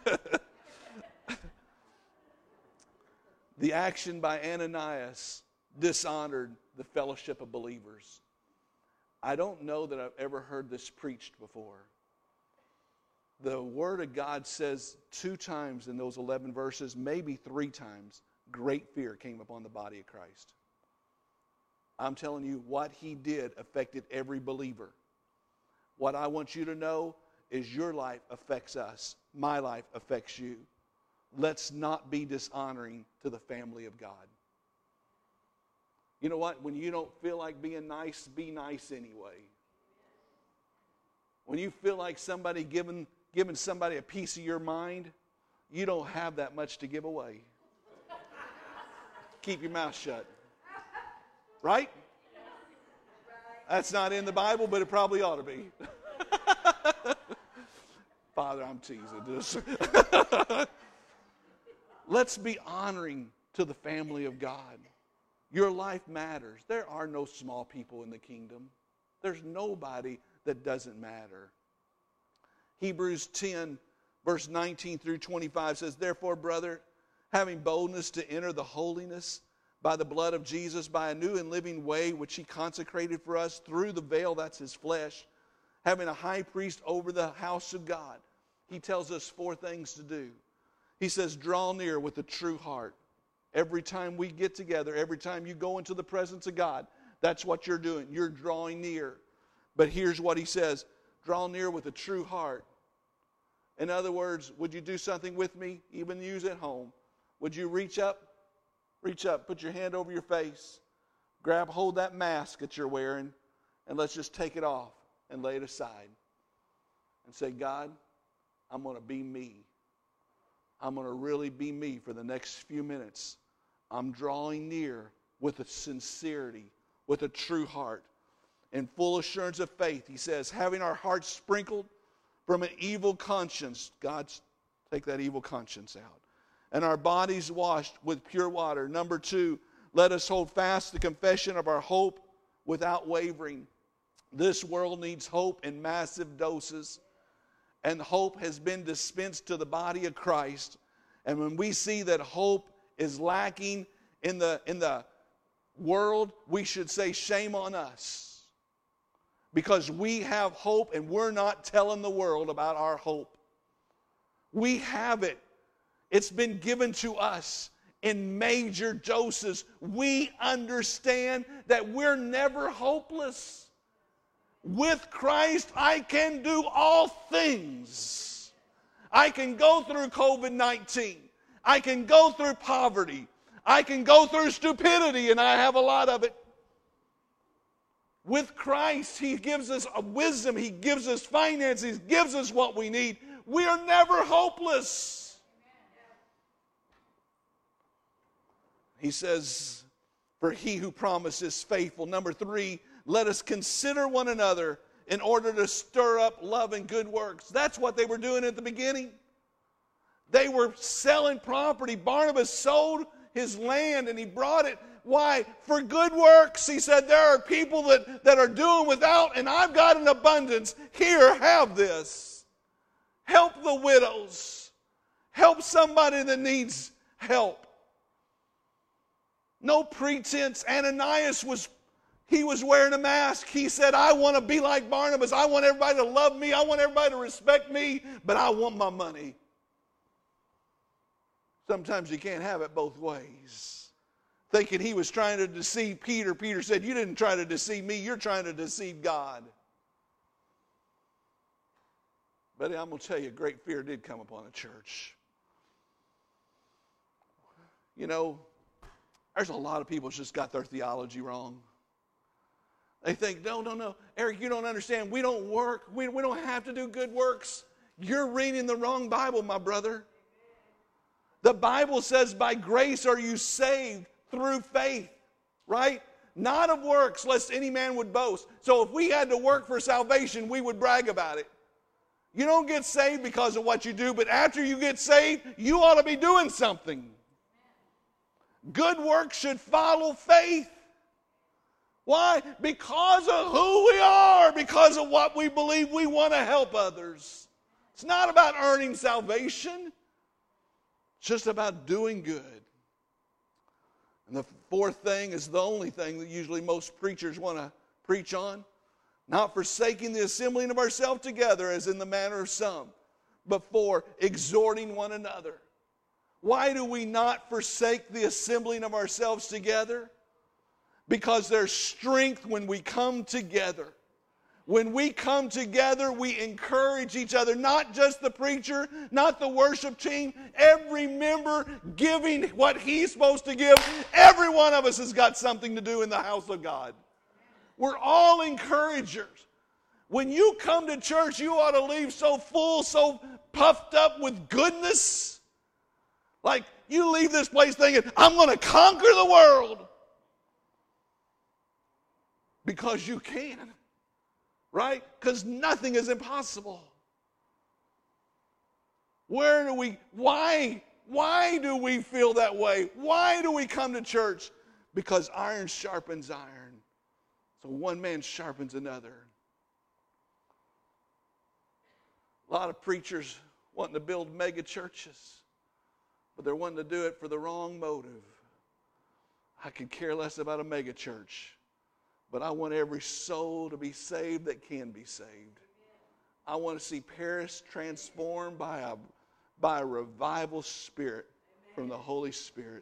The action by Ananias dishonored the fellowship of believers. I don't know that I've ever heard this preached before. The Word of God says 2 times in those 11 verses, maybe 3 times, great fear came upon the body of Christ. I'm telling you, what he did affected every believer. What I want you to know is your life affects us. My life affects you. let's not be dishonoring to the family of God. You know what? When you don't feel like being nice, be nice anyway. When you feel like somebody giving somebody a piece of your mind, you don't have that much to give away. Keep your mouth shut. Right? That's not in the Bible, but it probably ought to be. Father, I'm teasing this. Let's be honoring to the family of God. Your life matters. There are no small people in the kingdom. There's nobody that doesn't matter. Hebrews 10, verse 19 through 25 says, therefore, brother, having boldness to enter the holiness by the blood of Jesus, by a new and living way which he consecrated for us through the veil, that's his flesh, having a high priest over the house of God. He tells us 4 things to do. He says, draw near with a true heart. Every time we get together, every time you go into the presence of God, that's what you're doing. You're drawing near. But here's what he says, draw near with a true heart. In other words, would you do something with me, even use at home? Would you reach up, put your hand over your face, hold that mask that you're wearing, and let's just take it off and lay it aside. And say, God, I'm going to be me. I'm going to really be me for the next few minutes. I'm drawing near with a sincerity, with a true heart, and full assurance of faith. He says, having our hearts sprinkled from an evil conscience. God, take that evil conscience out. And our bodies washed with pure water. Number 2, let us hold fast the confession of our hope without wavering. This world needs hope in massive doses. And hope has been dispensed to the body of Christ. And when we see that hope is lacking in the world, we should say, shame on us. Because we have hope and we're not telling the world about our hope. We have it. It's been given to us in major doses. We understand that we're never hopeless. With Christ, I can do all things. I can go through COVID-19. I can go through poverty. I can go through stupidity, and I have a lot of it. With Christ, he gives us a wisdom. He gives us finances. He gives us what we need. We are never hopeless. He says, for he who promised is faithful. Number 3, let us consider one another in order to stir up love and good works. That's what they were doing at the beginning. They were selling property. Barnabas sold his land and he brought it. Why? For good works. He said, there are people that are doing without, and I've got an abundance. Here, have this. Help the widows. Help somebody that needs help. No pretense. Ananias was wearing a mask. He said, I want to be like Barnabas. I want everybody to love me. I want everybody to respect me, but I want my money. Sometimes you can't have it both ways. Thinking he was trying to deceive Peter. Peter said, you didn't try to deceive me. You're trying to deceive God. But I'm going to tell you, great fear did come upon the church. You know, there's a lot of people just got their theology wrong. They think, no, Eric, you don't understand. We don't work. We don't have to do good works. You're reading the wrong Bible, my brother. The Bible says, by grace are you saved through faith, right? Not of works, lest any man would boast. So if we had to work for salvation, we would brag about it. You don't get saved because of what you do, but after you get saved, you ought to be doing something. Good works should follow faith. Why? Because of who we are, because of what we believe. We want to help others. It's not about earning salvation. It's just about doing good. And the 4th thing is the only thing that usually most preachers want to preach on. Not forsaking the assembling of ourselves together as in the manner of some, but for exhorting one another. Why do we not forsake the assembling of ourselves together? Because there's strength when we come together. When we come together, we encourage each other, not just the preacher, not the worship team, every member giving what he's supposed to give. Every one of us has got something to do in the house of God. We're all encouragers. When you come to church, you ought to leave so full, so puffed up with goodness. Like you leave this place thinking, I'm going to conquer the world. Because you can. Right? Because nothing is impossible. Why do we feel that way? Why do we come to church? Because iron sharpens iron. So one man sharpens another. A lot of preachers wanting to build mega churches, but they're wanting to do it for the wrong motive. I could care less about a mega church. But I want every soul to be saved that can be saved. I want to see Paris transformed by a revival spirit from the Holy Spirit.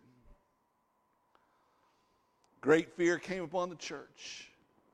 Great fear came upon the church.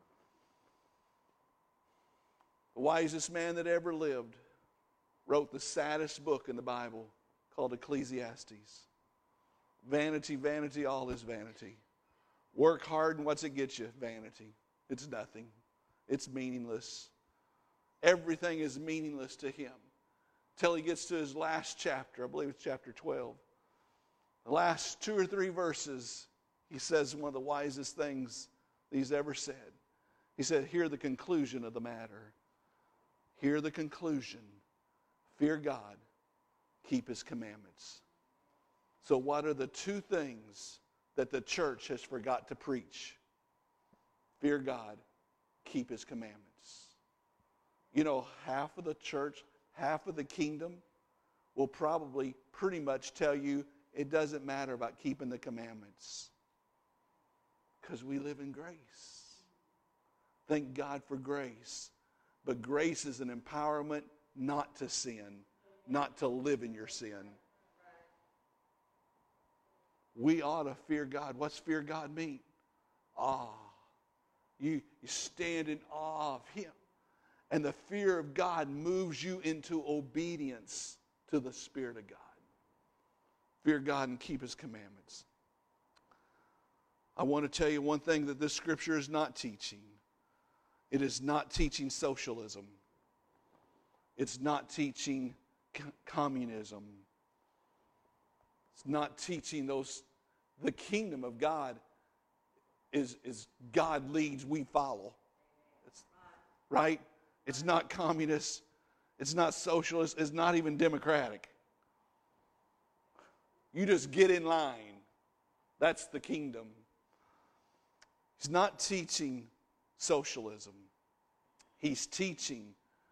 The wisest man that ever lived wrote the saddest book in the Bible called Ecclesiastes. Vanity, vanity, all is vanity. Work hard and what's it get you? Vanity. It's nothing. It's meaningless. Everything is meaningless to him. Till he gets to his last chapter. I believe it's chapter 12. The last 2 or 3 verses, he says one of the wisest things he's ever said. He said, hear the conclusion of the matter. Hear the conclusion. Fear God. Keep his commandments. So what are the 2 things that the church has forgot to preach? Fear God, keep his commandments. You know, half of the church, half of the kingdom will probably pretty much tell you it doesn't matter about keeping the commandments. Because we live in grace. Thank God for grace. But grace is an empowerment not to sin, not to live in your sin. We ought to fear God. What's fear God mean? Awe. You stand in awe of him. And the fear of God moves you into obedience to the Spirit of God. Fear God and keep his commandments. I want to tell you one thing that this scripture is not teaching. It is not teaching socialism. It's not teaching communism. It's not teaching those. The kingdom of God is God leads, we follow. Right? It's not communist. It's not socialist. It's not even democratic. You just get in line. That's the kingdom. He's not teaching socialism. He's teaching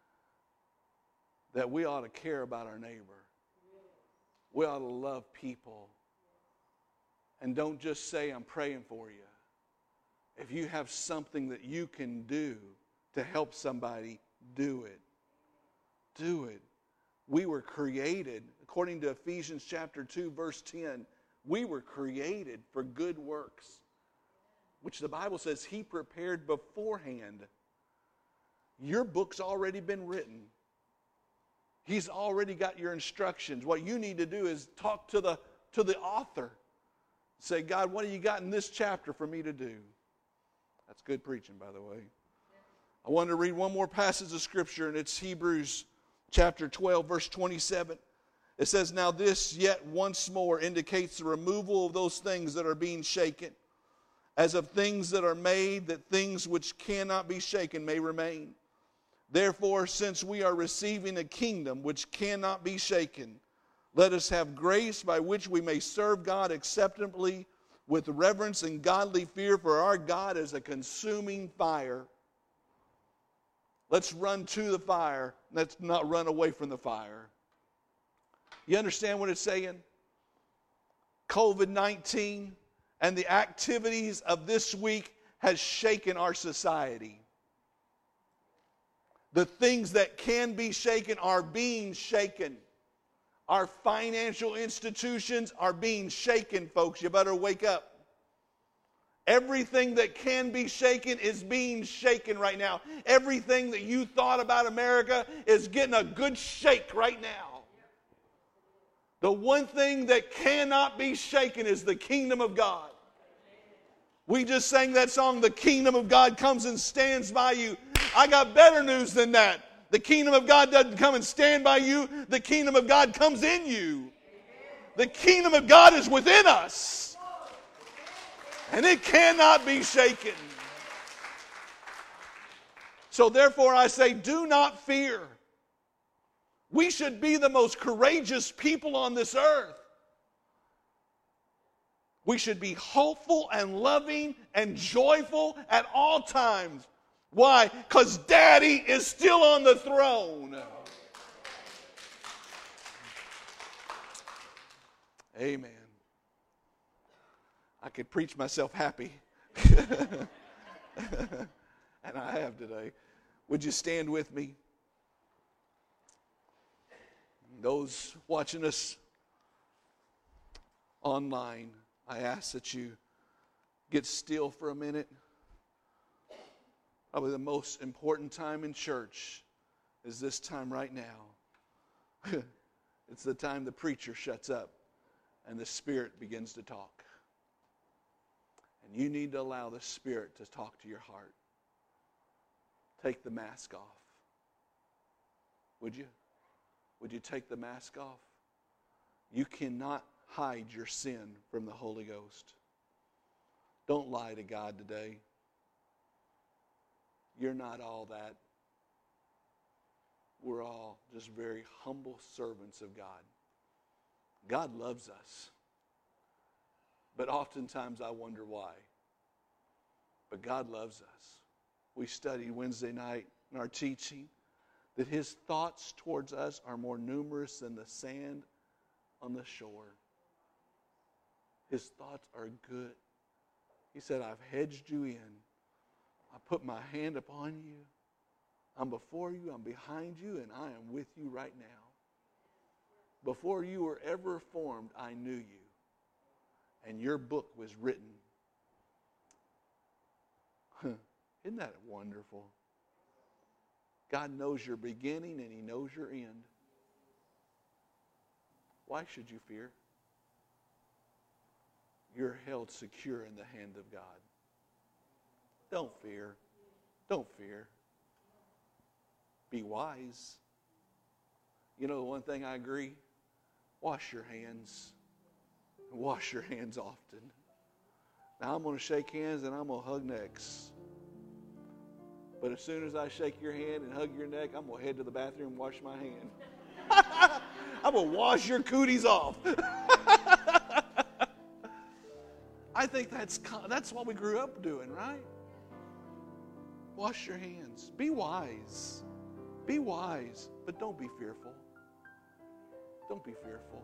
that we ought to care about our neighbor. We ought to love people. And don't just say, I'm praying for you. If you have something that you can do to help somebody, do it. Do it. We were created, according to Ephesians chapter 2, verse 10, we were created for good works, which the Bible says he prepared beforehand. Your book's already been written. He's already got your instructions. What you need to do is talk to the author. Say, God, what do you got in this chapter for me to do? That's good preaching, by the way. I want to read one more passage of Scripture, and it's Hebrews chapter 12, verse 27. It says, now this yet once more indicates the removal of those things that are being shaken, as of things that are made, that things which cannot be shaken may remain. Therefore, since we are receiving a kingdom which cannot be shaken, let us have grace by which we may serve God acceptably with reverence and godly fear, for our God is a consuming fire. Let's run to the fire. Let's not run away from the fire. You understand what it's saying? COVID-19 and the activities of this week has shaken our society. The things that can be shaken are being shaken. Our financial institutions are being shaken, folks. You better wake up. Everything that can be shaken is being shaken right now. Everything that you thought about America is getting a good shake right now. The one thing that cannot be shaken is the kingdom of God. We just sang that song, "The kingdom of God comes and stands by you." I got better news than that. The kingdom of God doesn't come and stand by you. The kingdom of God comes in you. The kingdom of God is within us. And it cannot be shaken. So therefore I say, do not fear. We should be the most courageous people on this earth. We should be hopeful and loving and joyful at all times. Why? Because Daddy is still on the throne. Amen. I could preach myself happy. And I have today. Would you stand with me? Those watching us online, I ask that you get still for a minute. Probably the most important time in church is this time right now. It's the time the preacher shuts up and the Spirit begins to talk. And you need to allow the Spirit to talk to your heart. Take the mask off. Would you? Would you take the mask off? You cannot hide your sin from the Holy Ghost. Don't lie to God today. You're not all that. We're all just very humble servants of God. God loves us. But oftentimes I wonder why. But God loves us. We studied Wednesday night in our teaching that His thoughts towards us are more numerous than the sand on the shore. His thoughts are good. He said, I've hedged you in. I put my hand upon you. I'm before you, I'm behind you, and I am with you right now. Before you were ever formed, I knew you. And your book was written. Isn't that wonderful? God knows your beginning and He knows your end. Why should you fear? You're held secure in the hand of God. Don't fear. Don't fear. Be wise. You know, the one thing I agree, wash your hands. Wash your hands often. Now I'm going to shake hands and I'm going to hug necks. But as soon as I shake your hand and hug your neck, I'm going to head to the bathroom and wash my hand. I'm going to wash your cooties off. I think that's what we grew up doing, right? Wash your hands. Be wise. Be wise, but don't be fearful. Don't be fearful.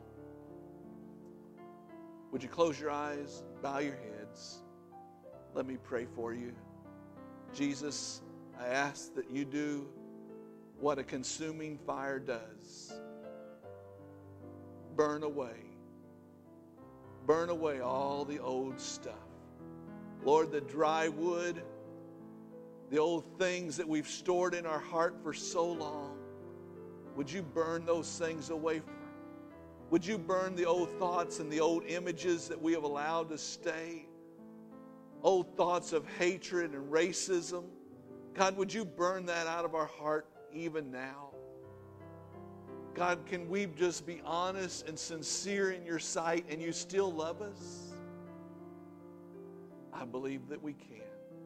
Would you close your eyes, bow your heads? Let me pray for you. Jesus, I ask that you do what a consuming fire does. Burn away. Burn away all the old stuff. Lord, the dry wood, the old things that we've stored in our heart for so long, would you burn those things away? Would you burn the old thoughts and the old images that we have allowed to stay? Old thoughts of hatred and racism. God, would you burn that out of our heart even now? God, can we just be honest and sincere in your sight and you still love us? I believe that we can.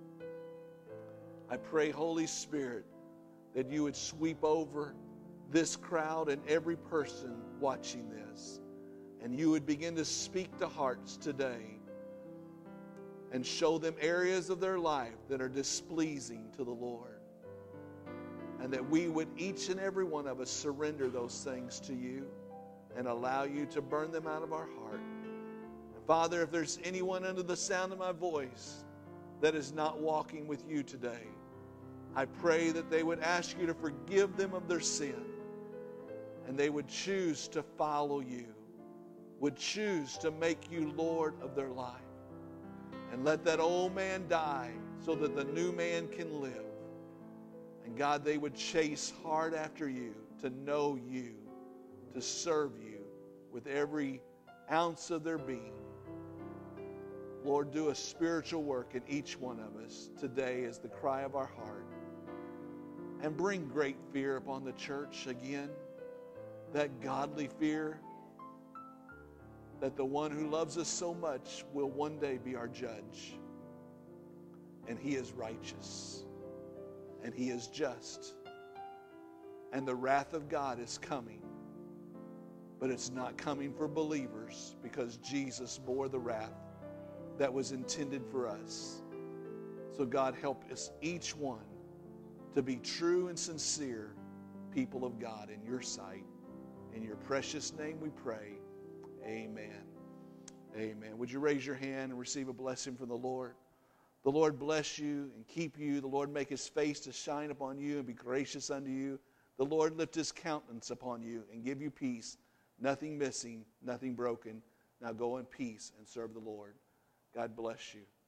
I pray, Holy Spirit, that you would sweep over this crowd and every person watching this. And you would begin to speak to hearts today and show them areas of their life that are displeasing to the Lord. And that we would, each and every one of us, surrender those things to you and allow you to burn them out of our heart. And Father, if there's anyone under the sound of my voice that is not walking with you today, I pray that they would ask you to forgive them of their sin. And they would choose to follow you, would choose to make you Lord of their life. And let that old man die so that the new man can live. And God, they would chase hard after you, to know you, to serve you with every ounce of their being. Lord, do a spiritual work in each one of us today as the cry of our heart. And bring great fear upon the church again, that godly fear, that the one who loves us so much will one day be our judge. And he is righteous. And he is just. And the wrath of God is coming. But it's not coming for believers, because Jesus bore the wrath that was intended for us. So God, help us each one to be true and sincere people of God in your sight. In your precious name we pray. Amen. Amen. Would you raise your hand and receive a blessing from the Lord? The Lord bless you and keep you. The Lord make his face to shine upon you and be gracious unto you. The Lord lift his countenance upon you and give you peace. Nothing missing, nothing broken. Now go in peace and serve the Lord. God bless you.